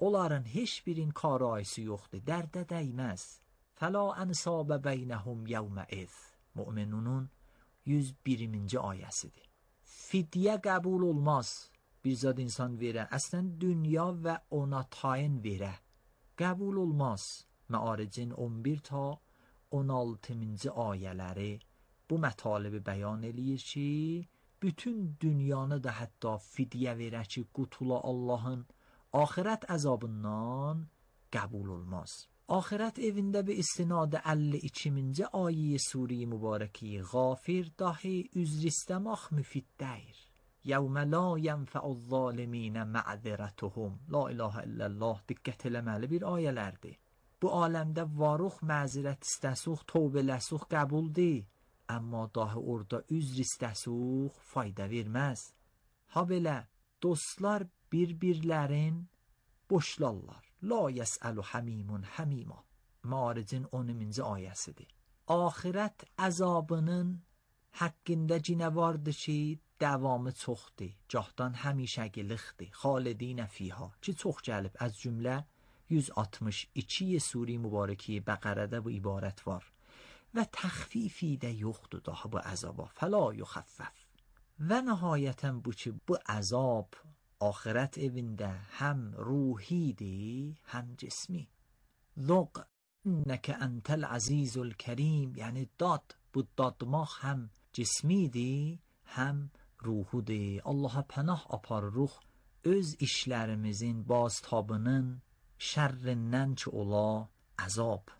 onların heç birin karayisi yoxdur, dərdə dəyməz. Fəla ənsabə beynəhum yevməiz. Müminunun yüz birinci ayəsidir. Fidyə qəbul olmaz. Bir zad insan verə, əslən dünya və ona tayin verə, qəbul olmaz. Məaricin on bir ta on altıncı ayələri bu mətalibi bəyan eləyir ki, bütün dünyanı da hətta fidyə verə ki, qutula Allahın axirət əzabından qəbul olmaz. Axirət evində bir istinadə əlli ikinci ayə Sure-i Mübarəki Qafir dahi üzr istəmək müfid deyir. يَوْمَ لَا يَنْفَعُ الظَّالِمِينَ مَعْذِرَتُهُمْ La ilahe illallah diqqət eləməli bir ayələrdir. Bu aləmdə varuq məzirət istəsuq, tövbələsuq qəbuldir. Amma dahi orada üzr istəsuq fayda verməz. Ha belə dostlar bir-birlərin boşlarlar. La yəsəlu həmimun həmima. Maaricin onuncu ayəsidir. Axirət əzabının haqqında cinə vardır ki, davamı çoxdur, cahdan həmişəgilikdir, xalidinə fiha ki, çox gəlib az cümlə yüz altmış iki Sure-i Mübarəki Bəqərədə bu ibarət var və təxfifi də yoxdur daha bu əzaba, fəla yuxəffəf. Və nəhayətən bu ki, bu əzab axirət evində həm ruhidir, həm cismi. Zoq innəkə əntəl əzizul kərim, yəni dad, bu dadmaq həm cismidir, həm ruhudur. Allaha pənah aparırıq öz işlərimizin baztabının şərrindən ki, ola əzab.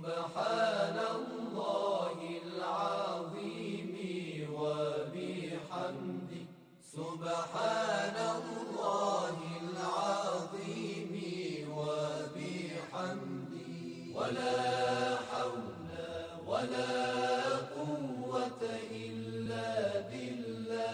Subhanallahil azimi və bihamdi. Subhanallahil azimi və bihamdi. Və la havlə və la quvvətə illə billah.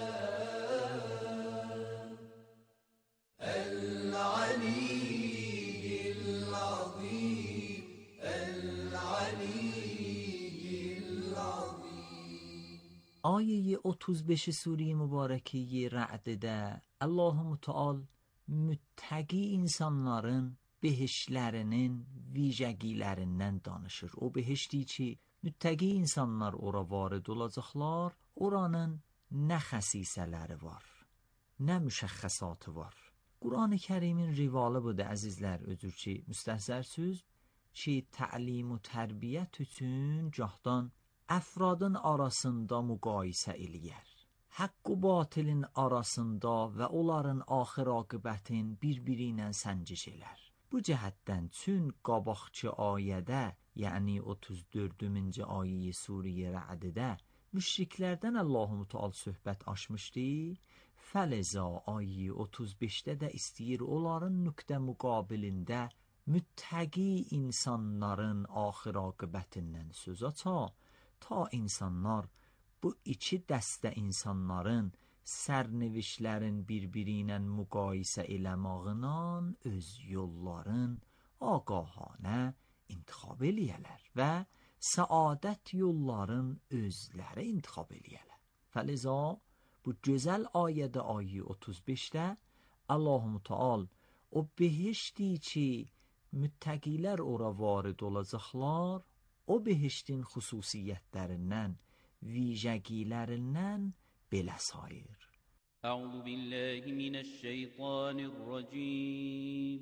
آیه otuz beş Sure-i Mübarəki Ra'ddə Allah-u Teala müttəqi insanların behişlərinin vicəgilərindən danışır. O behişdi ki, müttəqi insanlar ora varid olacaqlar, oranın nə xəsisələri var, nə müşəxxəsatı var. Quran-ı Kərimin rivalı budur, əzizlər, özür ki, müstəhzərsüz ki, təlim və tərbiyyət üçün cahdan əfradın arasında müqayisə eləyər. Haqq və batilin arasında və onların axir aqibətin bir-biri ilə səncis elər. Bu cəhətdən çün qabaqçı ayədə, yəni otuz dördüncü ayə Sure-i Ra'ddə müşriklərdən Allah-u Teala söhbət açmışdı. Fəliza ayə otuz beşdə də istəyir onların nöqtə müqabilində müttəqi insanların axir aqibətindən söz aça, ta insanlar bu iki dəstə insanların sərnivişlərin bir-biri ilə müqayisə eləmağından öz yolların ağahanə intixab eləyələr və səadət yolların özləri intixab eləyələr. Fəliza bu gözəl ayədə ayə otuz beşdə Allah-u Teala o behişti ki, müttəqilər ora varid olacaqlar, o behiştin xüsusiyyətlərindən, vicəgilərindən belə sayır. Əuzu billahi minəşşeytanirracim.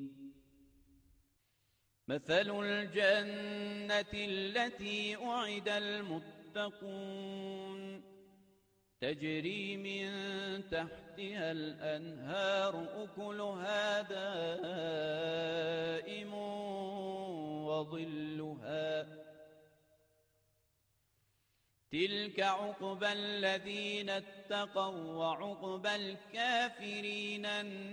Məsəlul cənnətilləti u'idəl muttəqun. تجري من تحتها الأنهار أكلها دائم وظلها تلك عقبى الذين اتقوا وعقبى الكافرين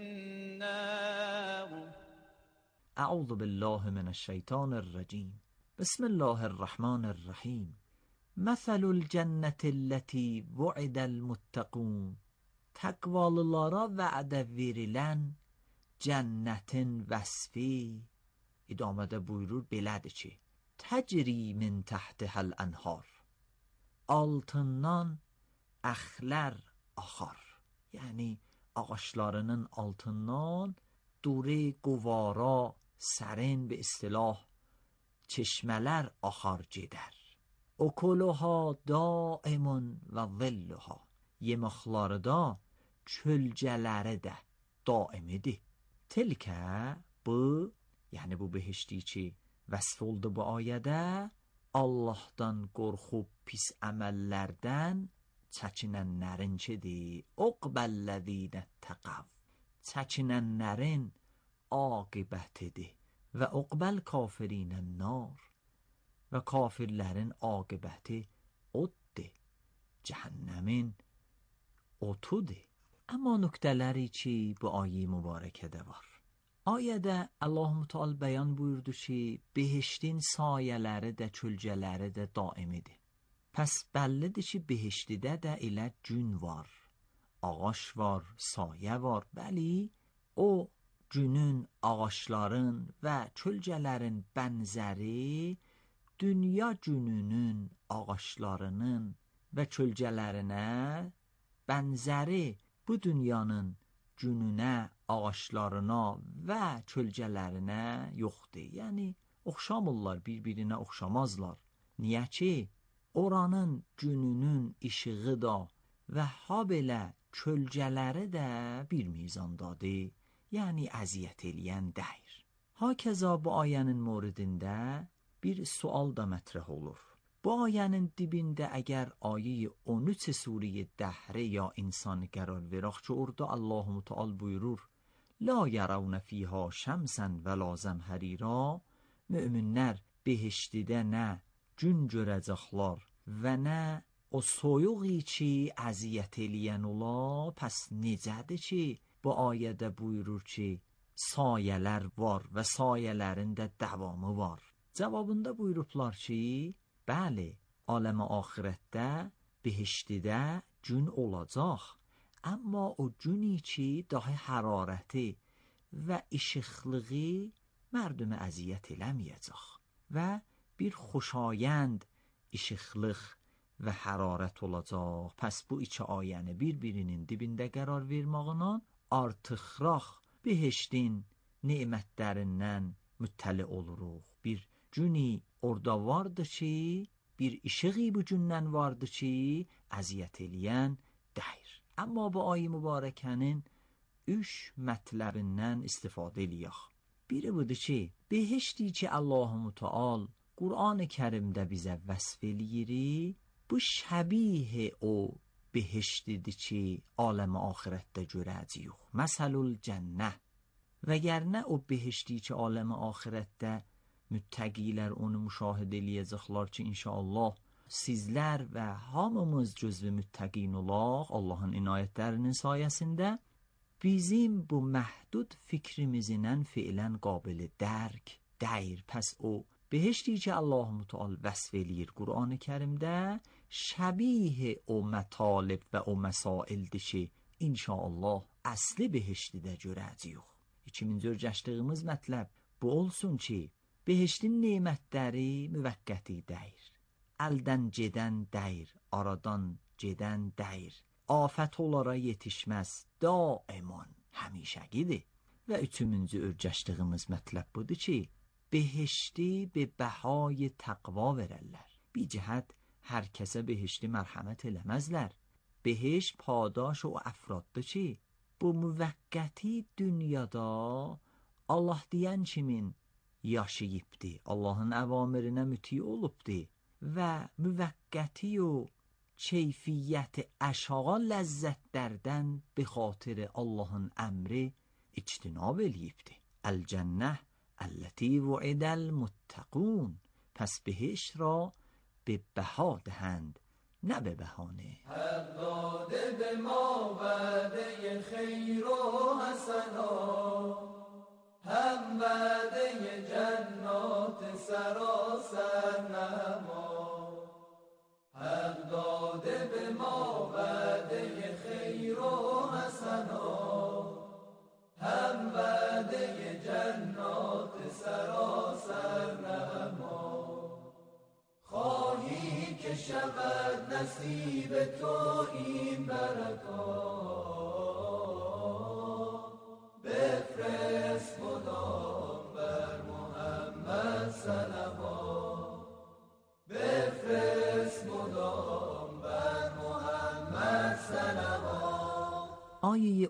النار. أعوذ بالله من الشيطان الرجيم. بسم الله الرحمن الرحيم. مثل الجنة التي وعد المتقون. Təqvalılara vədə verilən cənnətin vəsfi idamədə buyurur belədir ki, təcri min təhtihəl ənhar, altından əxlər axar, yəni ağaçlarının altından دوره گوارا سرین به اصطلاح چشملر آخر جدر اکلها دائمون و ظلها yeməkləri da çölcələri də daimidir. Tilkə bu, yəni bu behişti ki vəsf oldu bu ayədə, Allahdan qorxub pis əməllərdən çəkinənlərinkidir. Uqbəllədinə təqav, çəkinənlərin aqibətidir. Və uqbəl kafirinə nar, və kafirlərin aqibəti oddir, cəhənnəmin otudur. Amma nöqtələri ki bu ayə mübarəkədə var. Ayədə Allah Müteal bəyan buyurdu ki behiştin sayələri də çölcələri də daimidir. Pəs bəllidir ki behiştidə də elə gün var, ağaç var, sayə var. Bəli, o günün, ağaçların və çölcələrin bənzəri dünya gününün ağaçlarının və çölcələrinə bənzəri bu dünyanın gününə, ağaçlarına və çölcələrinə yoxdur. Yəni, oxşamırlar, bir-birinə oxşamazlar. Niyə ki, oranın gününün işığı da və ha belə çölcələri də bir mizandadır. Yəni, əziyyət eləyən deyir. Hakeza bu ayənin moridində bir sual da mətrəh olur. Bu ayənin dibində əgər ayə on üç Suriye Dəhri ya insan qərar verək ki, orada Allah Müteal buyurur La yərəvnə fiyhə şəmsən və la zəmhərirə, müminlər behiştidə nə gün görəcəklər və nə o soyuği ki əziyyət eləyən ola. Pəs necədir ki bu ayədə buyurur ki sayələr var və sayələrin də davamı var. Cavabında buyurublar ki bəli, aləmə axirətdə behiştidə gün olacaq. Amma o günü ki daha hərarəti və işıqlığı mərdümə əziyyət eləməyəcək və bir xoşayənd işıqlıq və hərarət olacaq. Pəs bu iki ayəni bir-birinin dibində qərar vermağına artıqraq behiştin nemətlərindən müttəli oluruq. Bir günü orada vardı ki, bir işığı bu gündən vardı ki, əziyyət eləyən deyir. Amma bu ayə mübarəkənin üç mətləbindən istifadə eləyək. Biri budur ki, behişti ki Allah Müteal Qur'an-ı Kərimdə bizə vəsf eləyir, bu şəbih o behiştidir ki, aləmə axirətdə görəcəyik. Məsəlul cənnə. Və gərnə o behişti ki, aləmə axirətdə müttəqilər onu müşahidə eləyəcəklər ki, inşallah sizlər və hamımız cüzv müttəqin olaq Allahın inayətlərinin sayəsində, bizim bu məhdud fikrimizdən fiilən qabili dərk deyir. Pəs o behişti ki Allah Müteal vəsf eləyir Qur'an-ı Kərimdə, şəbih o mətalib və o məsaildir ki, inşallah əsli behiştidə görəcəyik. İkinci öyrəşdiyimiz mətləb bu olsun ki, behiştin nemətləri müvəqqəti deyir. Əldən gedən deyir, aradan gedən deyir. Afət olara yetişməz, daimon, həmişəgidir. Və üçüncü öyrəşdiyimiz mətləb budur ki, behişti be bəhay təqva verərlər. Bir cəhət hər kəsə behişti mərhəmət eləməzlər. Behiş padaş o əfraddır ki, bu müvəqqəti dünyada Allah deyən kimin yaşayıbdır, Allahın əvamirinə müti olubdur və müvəqqəti o keyfiyyət əşağa ləzzətlərdən bi xatir Allahın əmri ictinab eləyibdir. Əl-cənnə əlləti vu'idəl muttəqun. Pəs behişt را به بها دهند نه به بهانه. حق داده به ما وعده خیر و حسنا، هم وعده جنات سراسر نما. حق داده به ما وعده خیر و حسنا، هم وعده جنات سراسر نما. خواهی که شود نصیب تو این برکات، بفرست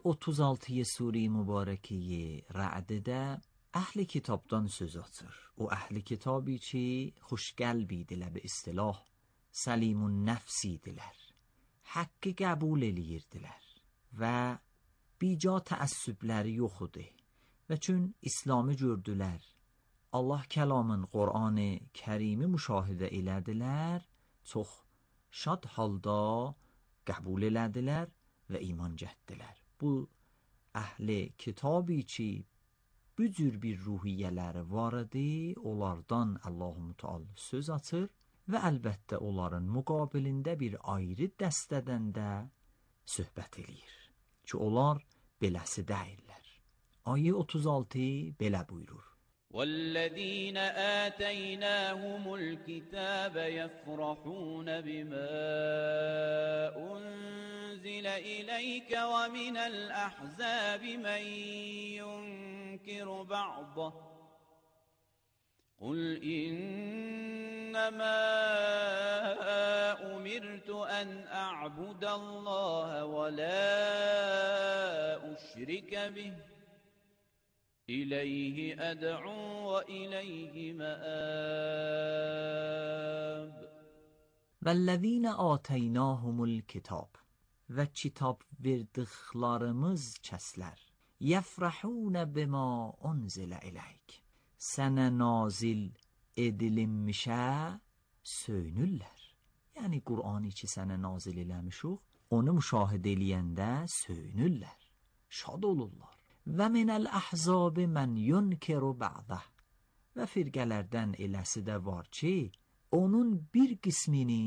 otuz altıya sure mübarekeyi Ra'd'də əhli kitabdan söz açır. O əhli kitabı ki, xoşqəlb idilər, be istilah səlimun nəfs idilər. Haqqı qəbul eləyirdilər və bica təəssübləri yox idi. Və çün İslamı gördülər, Allah kəlamın Qur'an-ı Kərimi müşahidə elədilər, çox şad halda qəbul elədilər və iman gətirdilər. Bu əhli kitabı ki, bu cür bir ruhiyyələri var idi, onlardan Allah-u Müteal söz açır və əlbəttə onların müqabilində bir ayrı dəstədən də söhbət eləyir ki, onlar beləsi deyirlər. Ayə otuz altı belə buyurur. وَالَّذِينَ آتَيْنَاهُمُ الْكِتَابَ يَفْرَحُونَ بِمَا أُنزِلَ إِلَيْكَ وَمِنَ الْأَحْزَابِ مَن يُنكِرُ بَعْضَهُ قُلْ إِنَّمَا أُمِرْتُ أَنْ أَعْبُدَ اللَّهَ وَلَا أُشْرِكَ بِهِ إِلَيْهِ أَدْعُو وَإِلَيْهِ مَآبِ وَالَّذِينَ آتَيْنَاهُمُ الْكِتَابَ və kitab verdiqlərimiz kəslər يَفْرَحُونَ بِمَا أُنزِلَ إِلَيْكَ sənə nazil edilinmişə söynürlər. Yəni Qur'anı ki sənə nazil eləmişuq, onu müşahidə eləyəndə söynürlər, şad olurlar. Və minəl əhzab mən yunkiru ba'dah və firqələrdən eləsi də var ki, onun bir qismini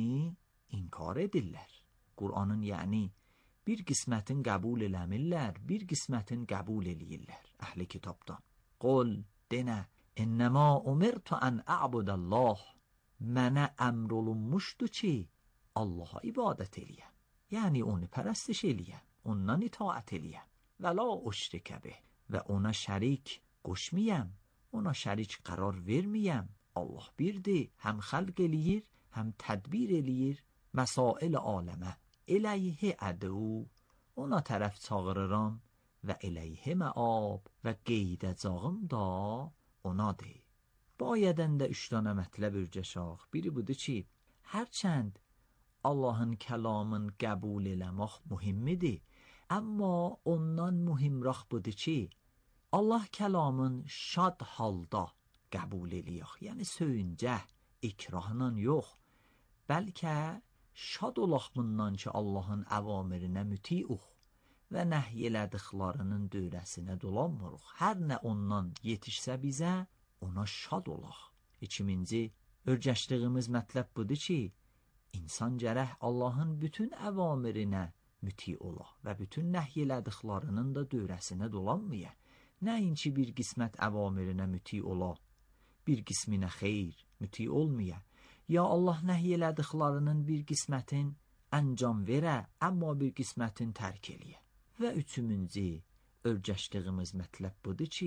inkar edirlər. Qur'anın yəni bir qismətin qəbul eləmirlər, bir qismətin qəbul eləyirlər əhli kitabdan. Qul denə, innəmə umirtu ən a'budəllah, mənə əmr olunmuşdu ki, Allaha ibadət eləyəm. Yəni onu pərəstiş eləyəm, ondan itaət eləyəm. Və la uşrikə bih, və ona şərik qoşmayəm, ona şərik qərar verməyəm. Allah birdir, həm xəlq eləyir, həm tədbir eləyir, məsail aləmə. Eləyhi əd'u, ona tərəf çağırıram və eləyhi məab və qeydəcağım da onadır. Bu ayədən də üç dənə mətləb örgəşaq. Biri budur ki, hərçənd Allahın kəlamın qəbul eləmək mühimmidir, amma ondan mühimraq budur ki, Allah kəlamın şad halda qəbul eləyək. Yəni söyüncə, ikrahla yox, bəlkə şad olaq bundan ki, Allahın əvamirinə mütiuq və nəhy elədiklərinin dövrəsinə dolanmırıq. Hər nə ondan yetişsə bizə, ona şad olaq. İkiminci, örgəşdiyimiz mətləb budur ki, insan gərək Allahın bütün əvamirinə müti ola və bütün nəhy elədiklərinin də dövrəsinə dolanmaya. Nəinki bir qismət əvamirinə müti ola, bir qisminə xeyr, müti olmaya. Ya Allah nəhy elədiklərinin bir qismətin əncam verə, amma bir qismətin tərk eləyə. Və üçüncü, örgəşdiyimiz mətləb budur ki,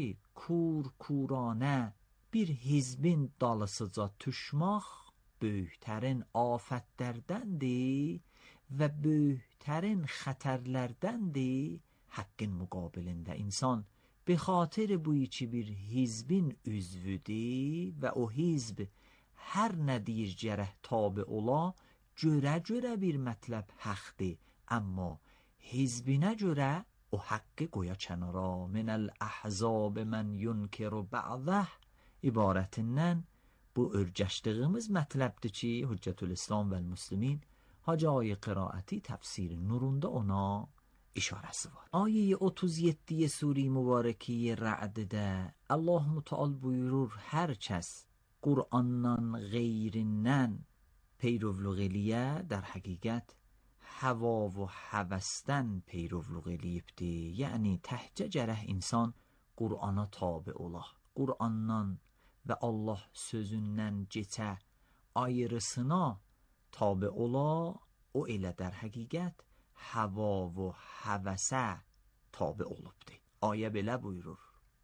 kur-kuranə bir hizbin dalısıca tuşmaq böyüklərin afətlərdəndir və böyüklərin xətərlərdəndir. Haqqın müqabilində insan be xatir bu ki bir hizbin üzvüdür və o hizb hər nə deyir gərək tabi ola, görə-görə bir mətləb haqdır, amma hizbinə görə o haqqı qoya kənara. Minəl əhzab mən yunkiru ba'dah ibarətindən bu örgəşdiyimiz mətləbdir ki, Hüccətül-İslam və Müslimin Hacı qiraəti təfsir nurunda ona işarəsi var. Ayə otuz yeddiyə sure mübarəkeyi Ra'ddə Allah Müteal buyurur, hər kəs Qur'andan qeyrindən peyrovluq eləyə, در həqiqət hava və həvəsdən peyrovluq eləyibdir. Yəni təhcə gərək insan Qur'ana tabi ola, Qur'andan və Allah sözündən keçə ayrısına tabi ola, o elə در həqiqət hava və həvəsə tabi olubdur. Ayə belə buyurur.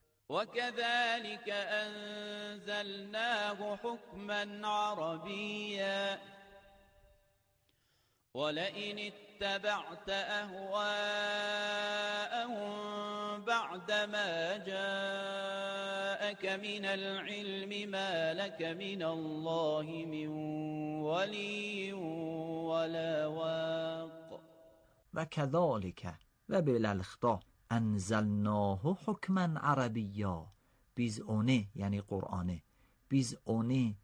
وَكَذَلِكَ أَنزَلْنَاهُ حُكْمًا عَرَبِيًّا وَلَئِنِ اتبعت أهواءهم بعد ما جاءك من العلم ما لك من الله من ولي ولا واق و كذلك و بالالخطا انزلناه حکما عربیا biz onu yani Kur'an'ı biz onu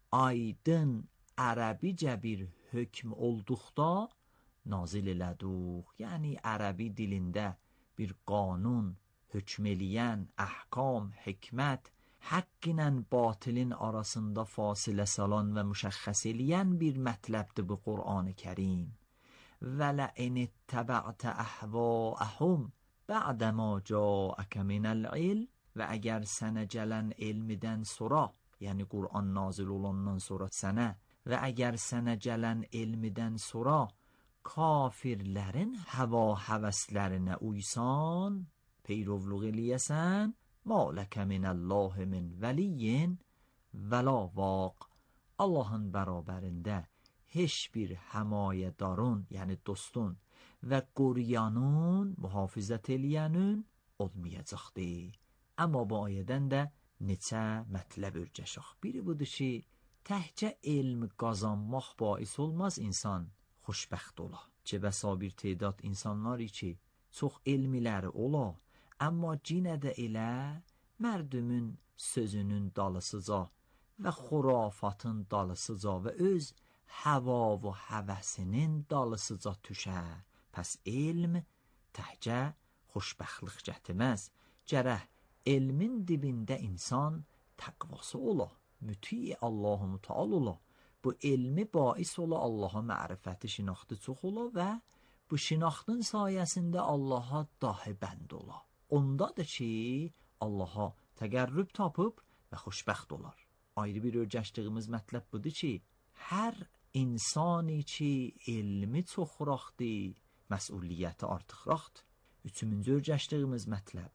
aydın Arabice bir hükm olduqda nazil elədik. Yani Arabi dilində bir qanun, hükm eləyən, əhkam, hikmət, haqq ilə batilin arasında fasilə salan və müşəxxəs eləyən bir mətləbdir bu Qur'an-ı Kərim. Və لَئِنِ اتَّبَعْتَ أَهْوَاءَهُمْ بَعْدَ مَا جَاءَكَ مِنَ الْعِلْمِ və əgər sənə gələn elmidən sonra, yəni Qur'an nazil olandan sonra sənə və əgər sənə gələn elmidən sonra kafirlərin həva həvəslərinə uysan, peyrovluq eləyəsən, مَا لَكَ مِنَ اللّٰهِ مِنْ وَلِيٍّ وَلَا وَاقٍ Allahın bərabərində heç bir həmayədarın, yəni dostun və qoruyanın, mühafizət eləyənin olmayacaqdır. Amma bu ayədən də neçə mətləb örgəşək. Biri budur ki, təhcə elm qazanmaq bais olmaz insan xoşbəxt ola. Ki bəsa bir tedad insanlar ki, çox elmiləri ola, amma cinə də elə mərdümün sözünün dalısıca və xurafatın dalısıca və öz həva və həvəsinin dalısıca tüşə. Pəs elm təhcə xoşbəxtlik gətirməz. Gərək elmin dibində insan təqvası ola, müti Allah-u Müteal ola. Bu elmi bais ola Allaha mərifəti şinaxtı çox ola və bu şinaxtın sayəsində Allaha dahi bənd ola. Ondadır ki, Allaha təqərrüb tapıb və xoşbəxt olar. Ayrı bir örgəşdiyimiz mətləb budur ki, hər insani ki elmi çoxraqdır, məsuliyyəti artıqraqdır. Üçüncü örgəşdiyimiz mətləb,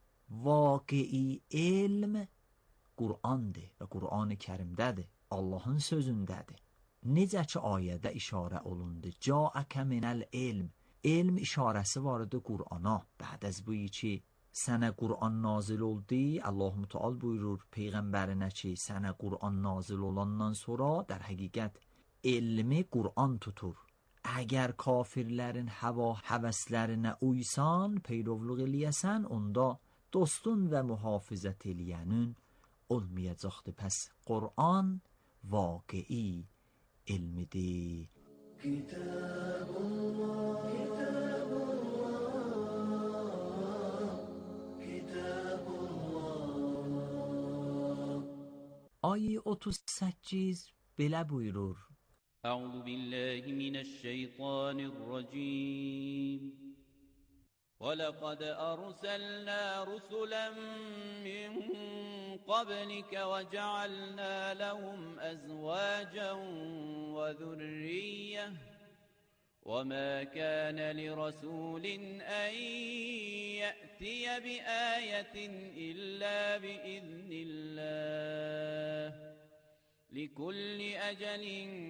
vaqei elm Qur'andır və Qur'an-ı Kərimdədir, Allahın sözündədir. Necə ki ayədə işarə olundu, Câəkə minəl ilm, elm işarəsi var idi Qur'ana. Bəd az bu ki, sənə Qur'an nazil oldu, Allah-u Müteal buyurur Peyğəmbərinə ki, sənə Qur'an nazil olandan sonra در həqiqət elmi Qur'an tutur. Əgər kafirlərin həva həvəslərinə uysan, peyrovluq eləyəsən, onda dostun və mühafizət eləyənin olmayacaqdır. Pəs Qur'an vaqei elmidir. Kitabullah, Kitabullah, Kitabullah. Ayı otuz səkkiz belə buyurur. أعوذ بالله من الشيطان الرجيم ولقد أرسلنا رسلا من قبلك وجعلنا لهم أزواجا وذرية وما كان لرسول أن يأتي بآية إلا بإذن الله لكل أجل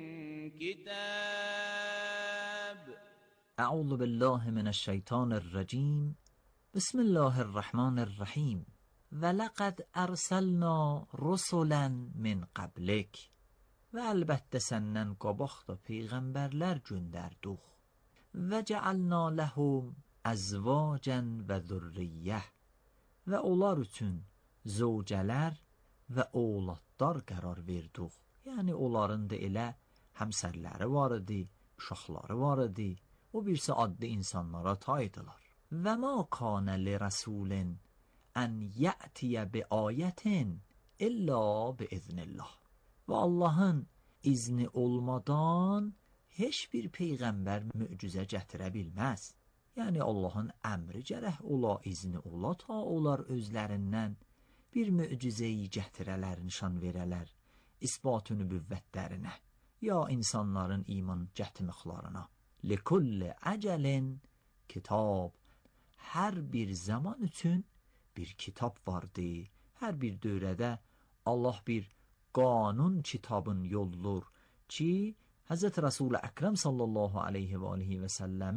كتاب. أعوذ بالله من الشيطان الرجيم. بسم الله الرحمن الرحيم. ولقد أرسلنا رسلا من قبلك. و البته səndən qabaq da peyğəmbərlər göndərdik. Və cəalna ləhum əzvacən və zürriyyə. Və onlar üçün zövcələr və oğlatlar qərar verdik. Yəni onların da elə həmsərləri var idi, uşaqları var idi. O birisi adlı insanlara taydılar. Və ma kana li rasulin an ya'tiya bi ayatin illa bi iznillah. Və Allahın izni olmadan heç bir peyğəmbər möcüzə gətirə bilməz. Yəni Allahın əmri gərək ola, izni ola ta onlar özlərindən bir möcüzəyi gətirələr, nişan verələr, isbat-ı nübüvvətlərinə, ya insanların iman gətirməklarına. Likulli əcəlin kitab. Hər bir zaman üçün bir kitab vardı. Hər bir dövrədə Allah bir qanun kitabın yollur ki, Həzrət Rasul-i Əkrəm sallallahu aleyhi və aleyhi və səlləmin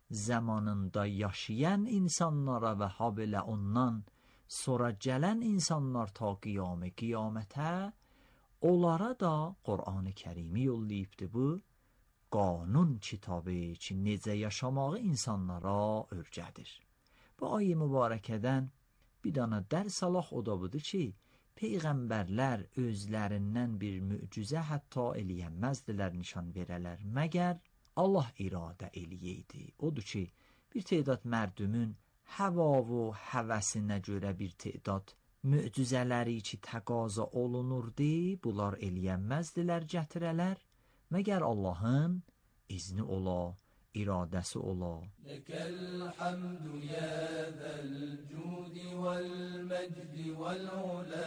zamanında yaşayan insanlara və ha belə ondan sonra gələn insanlar ta qiyamə qiyamətə onlara da Qur'an-ı Kərimi yollayıbdır. Bu qanun kitabı ki, necə yaşamağı insanlara öyrədir. Bu ayə mübarəkədən bir dana dərs alaq, o da budur ki, peyğəmbərlər özlərindən bir möcüzə hətta eləyənməzdilər, nişan verələr, məgər Allah iradə eləyəydi. Odur ki, bir tədad mərdümün həva və həvəsinə görə bir tədad möcüzələri ki təqaza olunurdu, bunlar eləyənməzdilər, gətirələr, məgər Allahın izni ola, iradəsi ola. Ləkəl hamdu ya zəl cudi vəl məcdi vəl ulə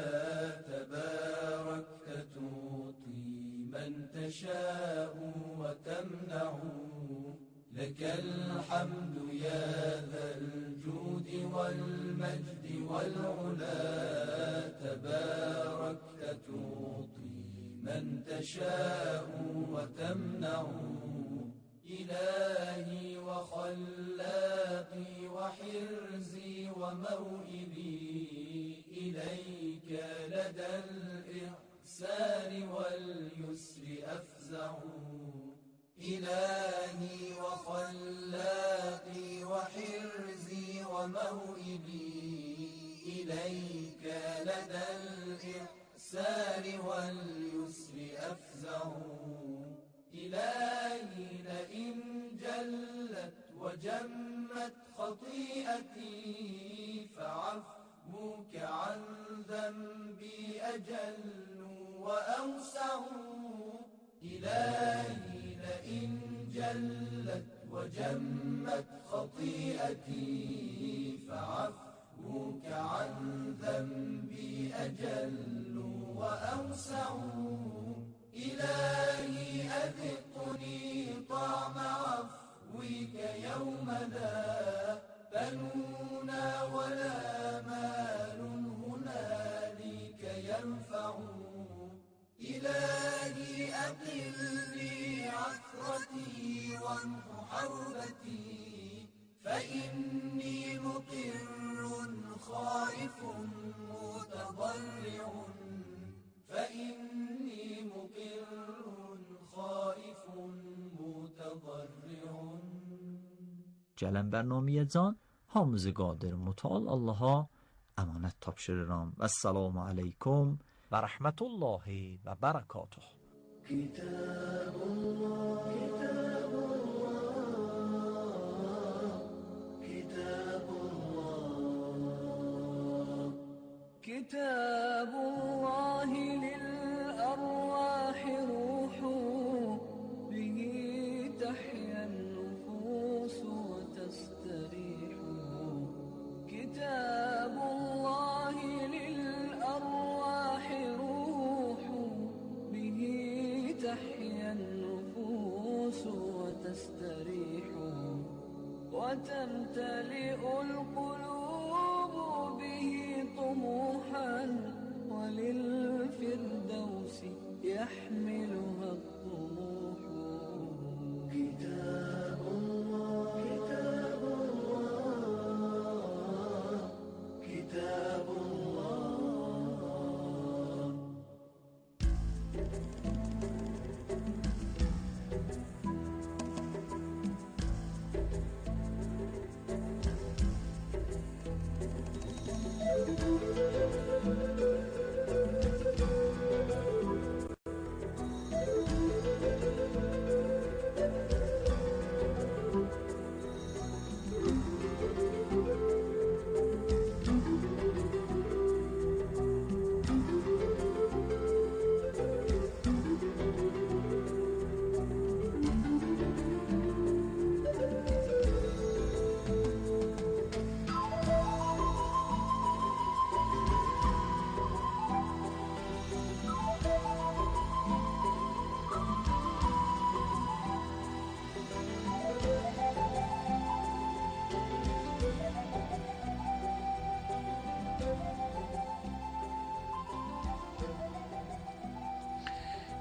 təbərəkə tuti mən təşəu və təmnəu. Ləkəl hamdu ya zəl cudi vəl məcdi vəl ulə təbərəkə tuti mən təşəu və təmnəu. إلهي وخلاقي وحرزي وموئلي إليك لدى الإحسان واليسر أفزع. إلهي وخلاقي وحرزي وموئلي إليك لدى الإحسان واليسر أفزع. إلهي لئن جلت وجمت خطيئتي فعفوك عن ذنبي أجل وأوسع. إلهي لئن جلت وجمت خطيئتي فعفوك عن ذنبي أجل وأوسع. إلهي أذقني طعم عفوك يوم لا بنون ولا مال هنالك ينفع. إلهي أقلني عثرتي وامح حربتي فإني مقر خائف متضرع. فإني مقر خائف متضرع. gələn bərnaməyə can hamımızı qadir mütəal Allaha əmanət tapşırıram. Əssalamu aleykum və rəhmətullahi və bərəkatuh. Kitabullah, Kitabullah, Kitabullah. كتاب الله للأرواح روح به تحيا النفوس وتستريح. كتاب الله للأرواح روح به تحيا النفوس وتستريح وتمتلئ القلوب به طموحا وللفردوس يحملها الطموح. كتاب الله، كتاب الله، كتاب الله.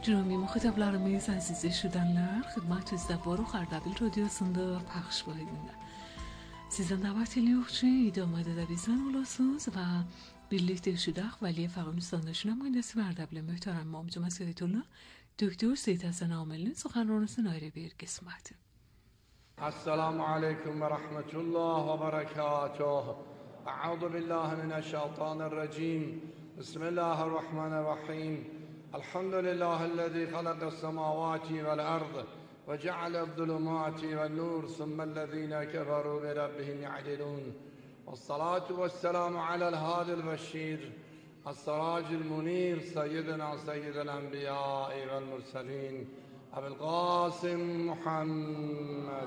Cürumi muxatablarımız, aziz eşidenler, xidmat üzdə Boruq Ardabil Radiosunda pəxş edildi. Sizdən dəvət edirik ki, idamada da bizden olasınız və birlikte eşidək Vəliyə Fəqunistandakı nümayəndəsi və Ardabil möhtərəm Mamcı Məsədullah Doktor Seyid Həsən Amilinin suxanrانısının ayrı bir qisməti. السلام عليكم ورحمة الله وبركاته. أعوذ بالله من الشيطان الرجيم. بسم الله الرحمن الرحيم. الحمد لله الذي خلق السماوات والأرض وجعل الظلمات والنور ثم الذين كفروا بربهم يعدلون. والصلاة والسلام على الهادي البشير السراج المنير سيدنا سيد الأنبياء والمرسلين أبي القاسم محمد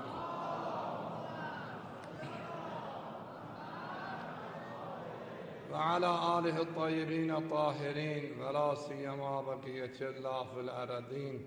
وعلى آله الطيبين الطاهرين ولا سيما بقية الله في الأرضين.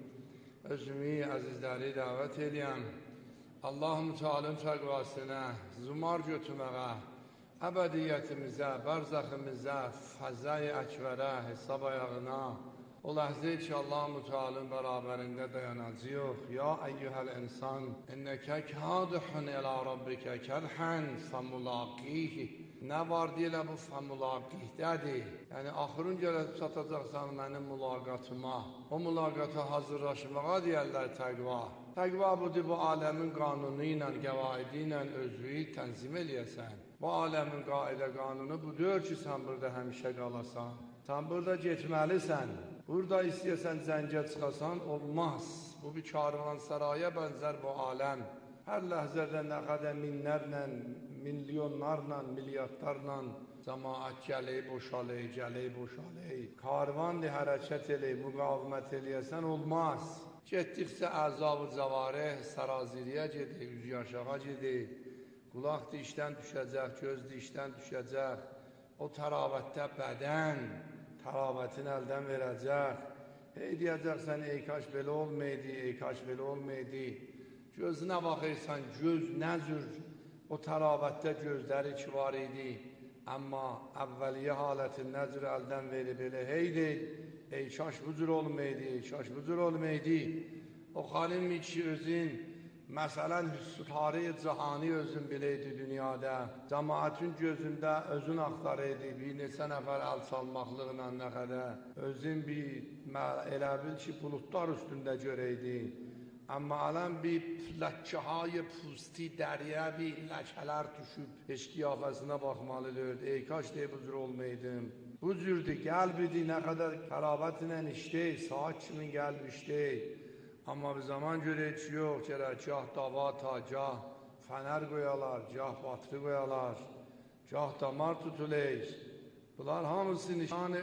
Özümü əzizləri dəvət edirəm. Allahım Teala'nın təqvasına, zumar götürməyə, əbədiyyətimizə, bərzaxımıza, fəzai əkvərə, hesab ayağına, o ləhzə ki Allah-u Teala'nın bərabərində dayanacaq. Ya eyyuhəl insan, innəkə kədixun ilə rabbikə kədhən fəmulaqih. Nə var deyilə bu fəmulaqihdədir. Yəni, axırın gəlib çatacaqsan mənim mülaqatıma. O mülaqata hazırlaşmağa deyərlər təqva. Təqva budur, bu aləmin qanunu ilə, qəvaidi ilə özünü tənzim eləyəsən. Bu aləmin qaidə qanunu budur ki, sən burada həmişə qalasan. Sən burada getməlisən. Burada istəyəsən zəncə çıxasan, olmaz. Bu bir karvansaraya bənzər bu aləm. Hər ləhzədə nə qədər minlərlə, milyonlarla, milyardlarla cəmaət gələk, boşalək, gələk, boşalək. Karvandır, hərəkət elək, müqavimət eləyəsən, olmaz. Getdikcə əzab-ı cəvarih, səraziriyə gedik, üzü aşağı gedik. Qulaq dişdən düşəcək, göz dişdən düşəcək. O təravətdə bədən, təravətin əldən verəcək. Hey deyəcəksən, ey kaş belə olmaydı, ey kaş belə olmaydı. Gözünə baxırsan, göz nəzür, o təravətdə gözləri ki var idi. Amma əvvəliyyə halətin nəzir əldən verib elə heydi, ey kaş bu cür olmaydı, ey kaş bu cür olmaydı. O xalim ki özün, məsələn, hüsn-i cahani özün biləydi dünyada. Cəmaətin gözündə özün axtarıydı, bir neçə nəfər əl çalmaqlıqla nə qədər. Özün bir elə bil ki, bulutlar üstündə görəydi. Amma alən bir ləkəhay pusti dəriyə bir ləkələr düşüb, heç qiyafəsinə baxmalıdır. Ey kaş deyə bu cür olmaydım. Bu cürdür, qəlbidir, nə qədər təravət ilə işlək, saat kimin qəlb işlək. Amma bir zaman görək ki, yox, gərək gah dava ta, gah fənər qoyalar, gah batırı qoyalar, gah damar tutulək. Bunlar hamısı nişanı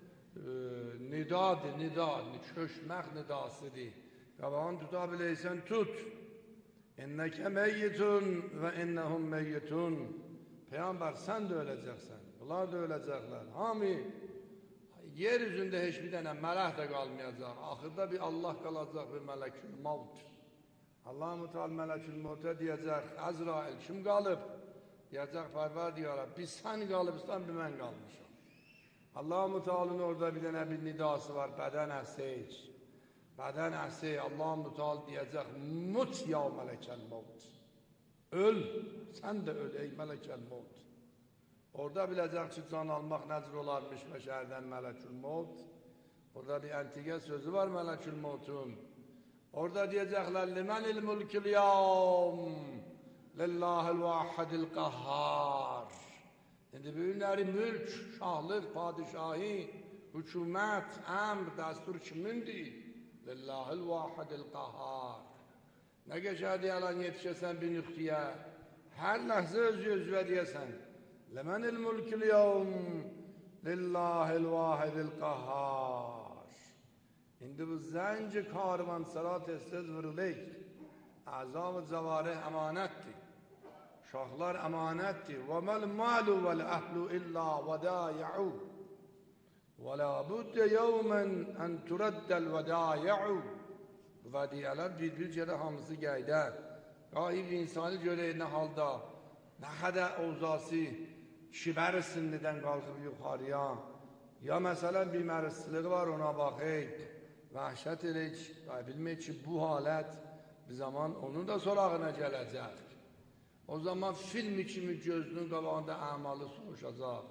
nidadır, nidad, köşmək nidasıdır. Qabağını tuta biləysən, tut. İnnəkə meyyitun və innəhum meyyitun. Peyğəmbər, sən də öləcəksən, bunlar da öləcəklər. Hami, yer üzündə heç bir dənə mələk də qalmayacaq. Axırda bir Allah qalacaq, bir mələkül mavt. Allah-u Teala mələkül mavtə deyəcək, Əzrail, kim qalıb? Deyəcək, Pərverdiyara, biz sən qalıbsan, bir mən qalmışam. Allah-u Teala'nın orada bir dənə bir nidası var, bədən əsəyir. Bədən əsi, Allah-u Teala deyəcək, mut ya mələkəl mavt. Öl, sən də öl, ey mələkəl mavt. Orada biləcək ki, can almaq nəcr olarmış məşərdən mələkül mavt. Orada bir əntiqə sözü var mələkül mavtun. Orada deyəcəklər, limənil mülkül yavm, lillahil vahidil qahhar. İndi bu günləri mülk, şahlıq, padişahi, hükümət, əmr, dəstur kimindir? Lillahil vahidil qahhar. Nə geçər deyələn yetişəsən bir nüqtiyə, hər ləhzə özü özüvə deyəsən, ləmənil mülkül yavm, lillahil vahidil qahhar. İndi bu zənci karvansara tez-tez vırılıq, əzab-ı cəvarih əmanətdir, şahlar əmanətdir. Və məl malu vəl əhlu illa vədayə'u. وَلَا بُدَّ يَوْمًا أَنْ تُرَدَّ الْوَدَائِعُ. Bu vədiyələr bir-bir görə hamısı gəydə. Qahi bir insanı görək nə halda, nə qədər ovzası, kibər sinnidən qalxıb yuxarıya. Ya məsələn bir məristiliği var ona baxək, vəhşət elə ki, bilmək ki, bu halət bir zaman onun da sorağına gələcək. O zaman filmi kimi gözünün qabağında əmalı soruşacaq.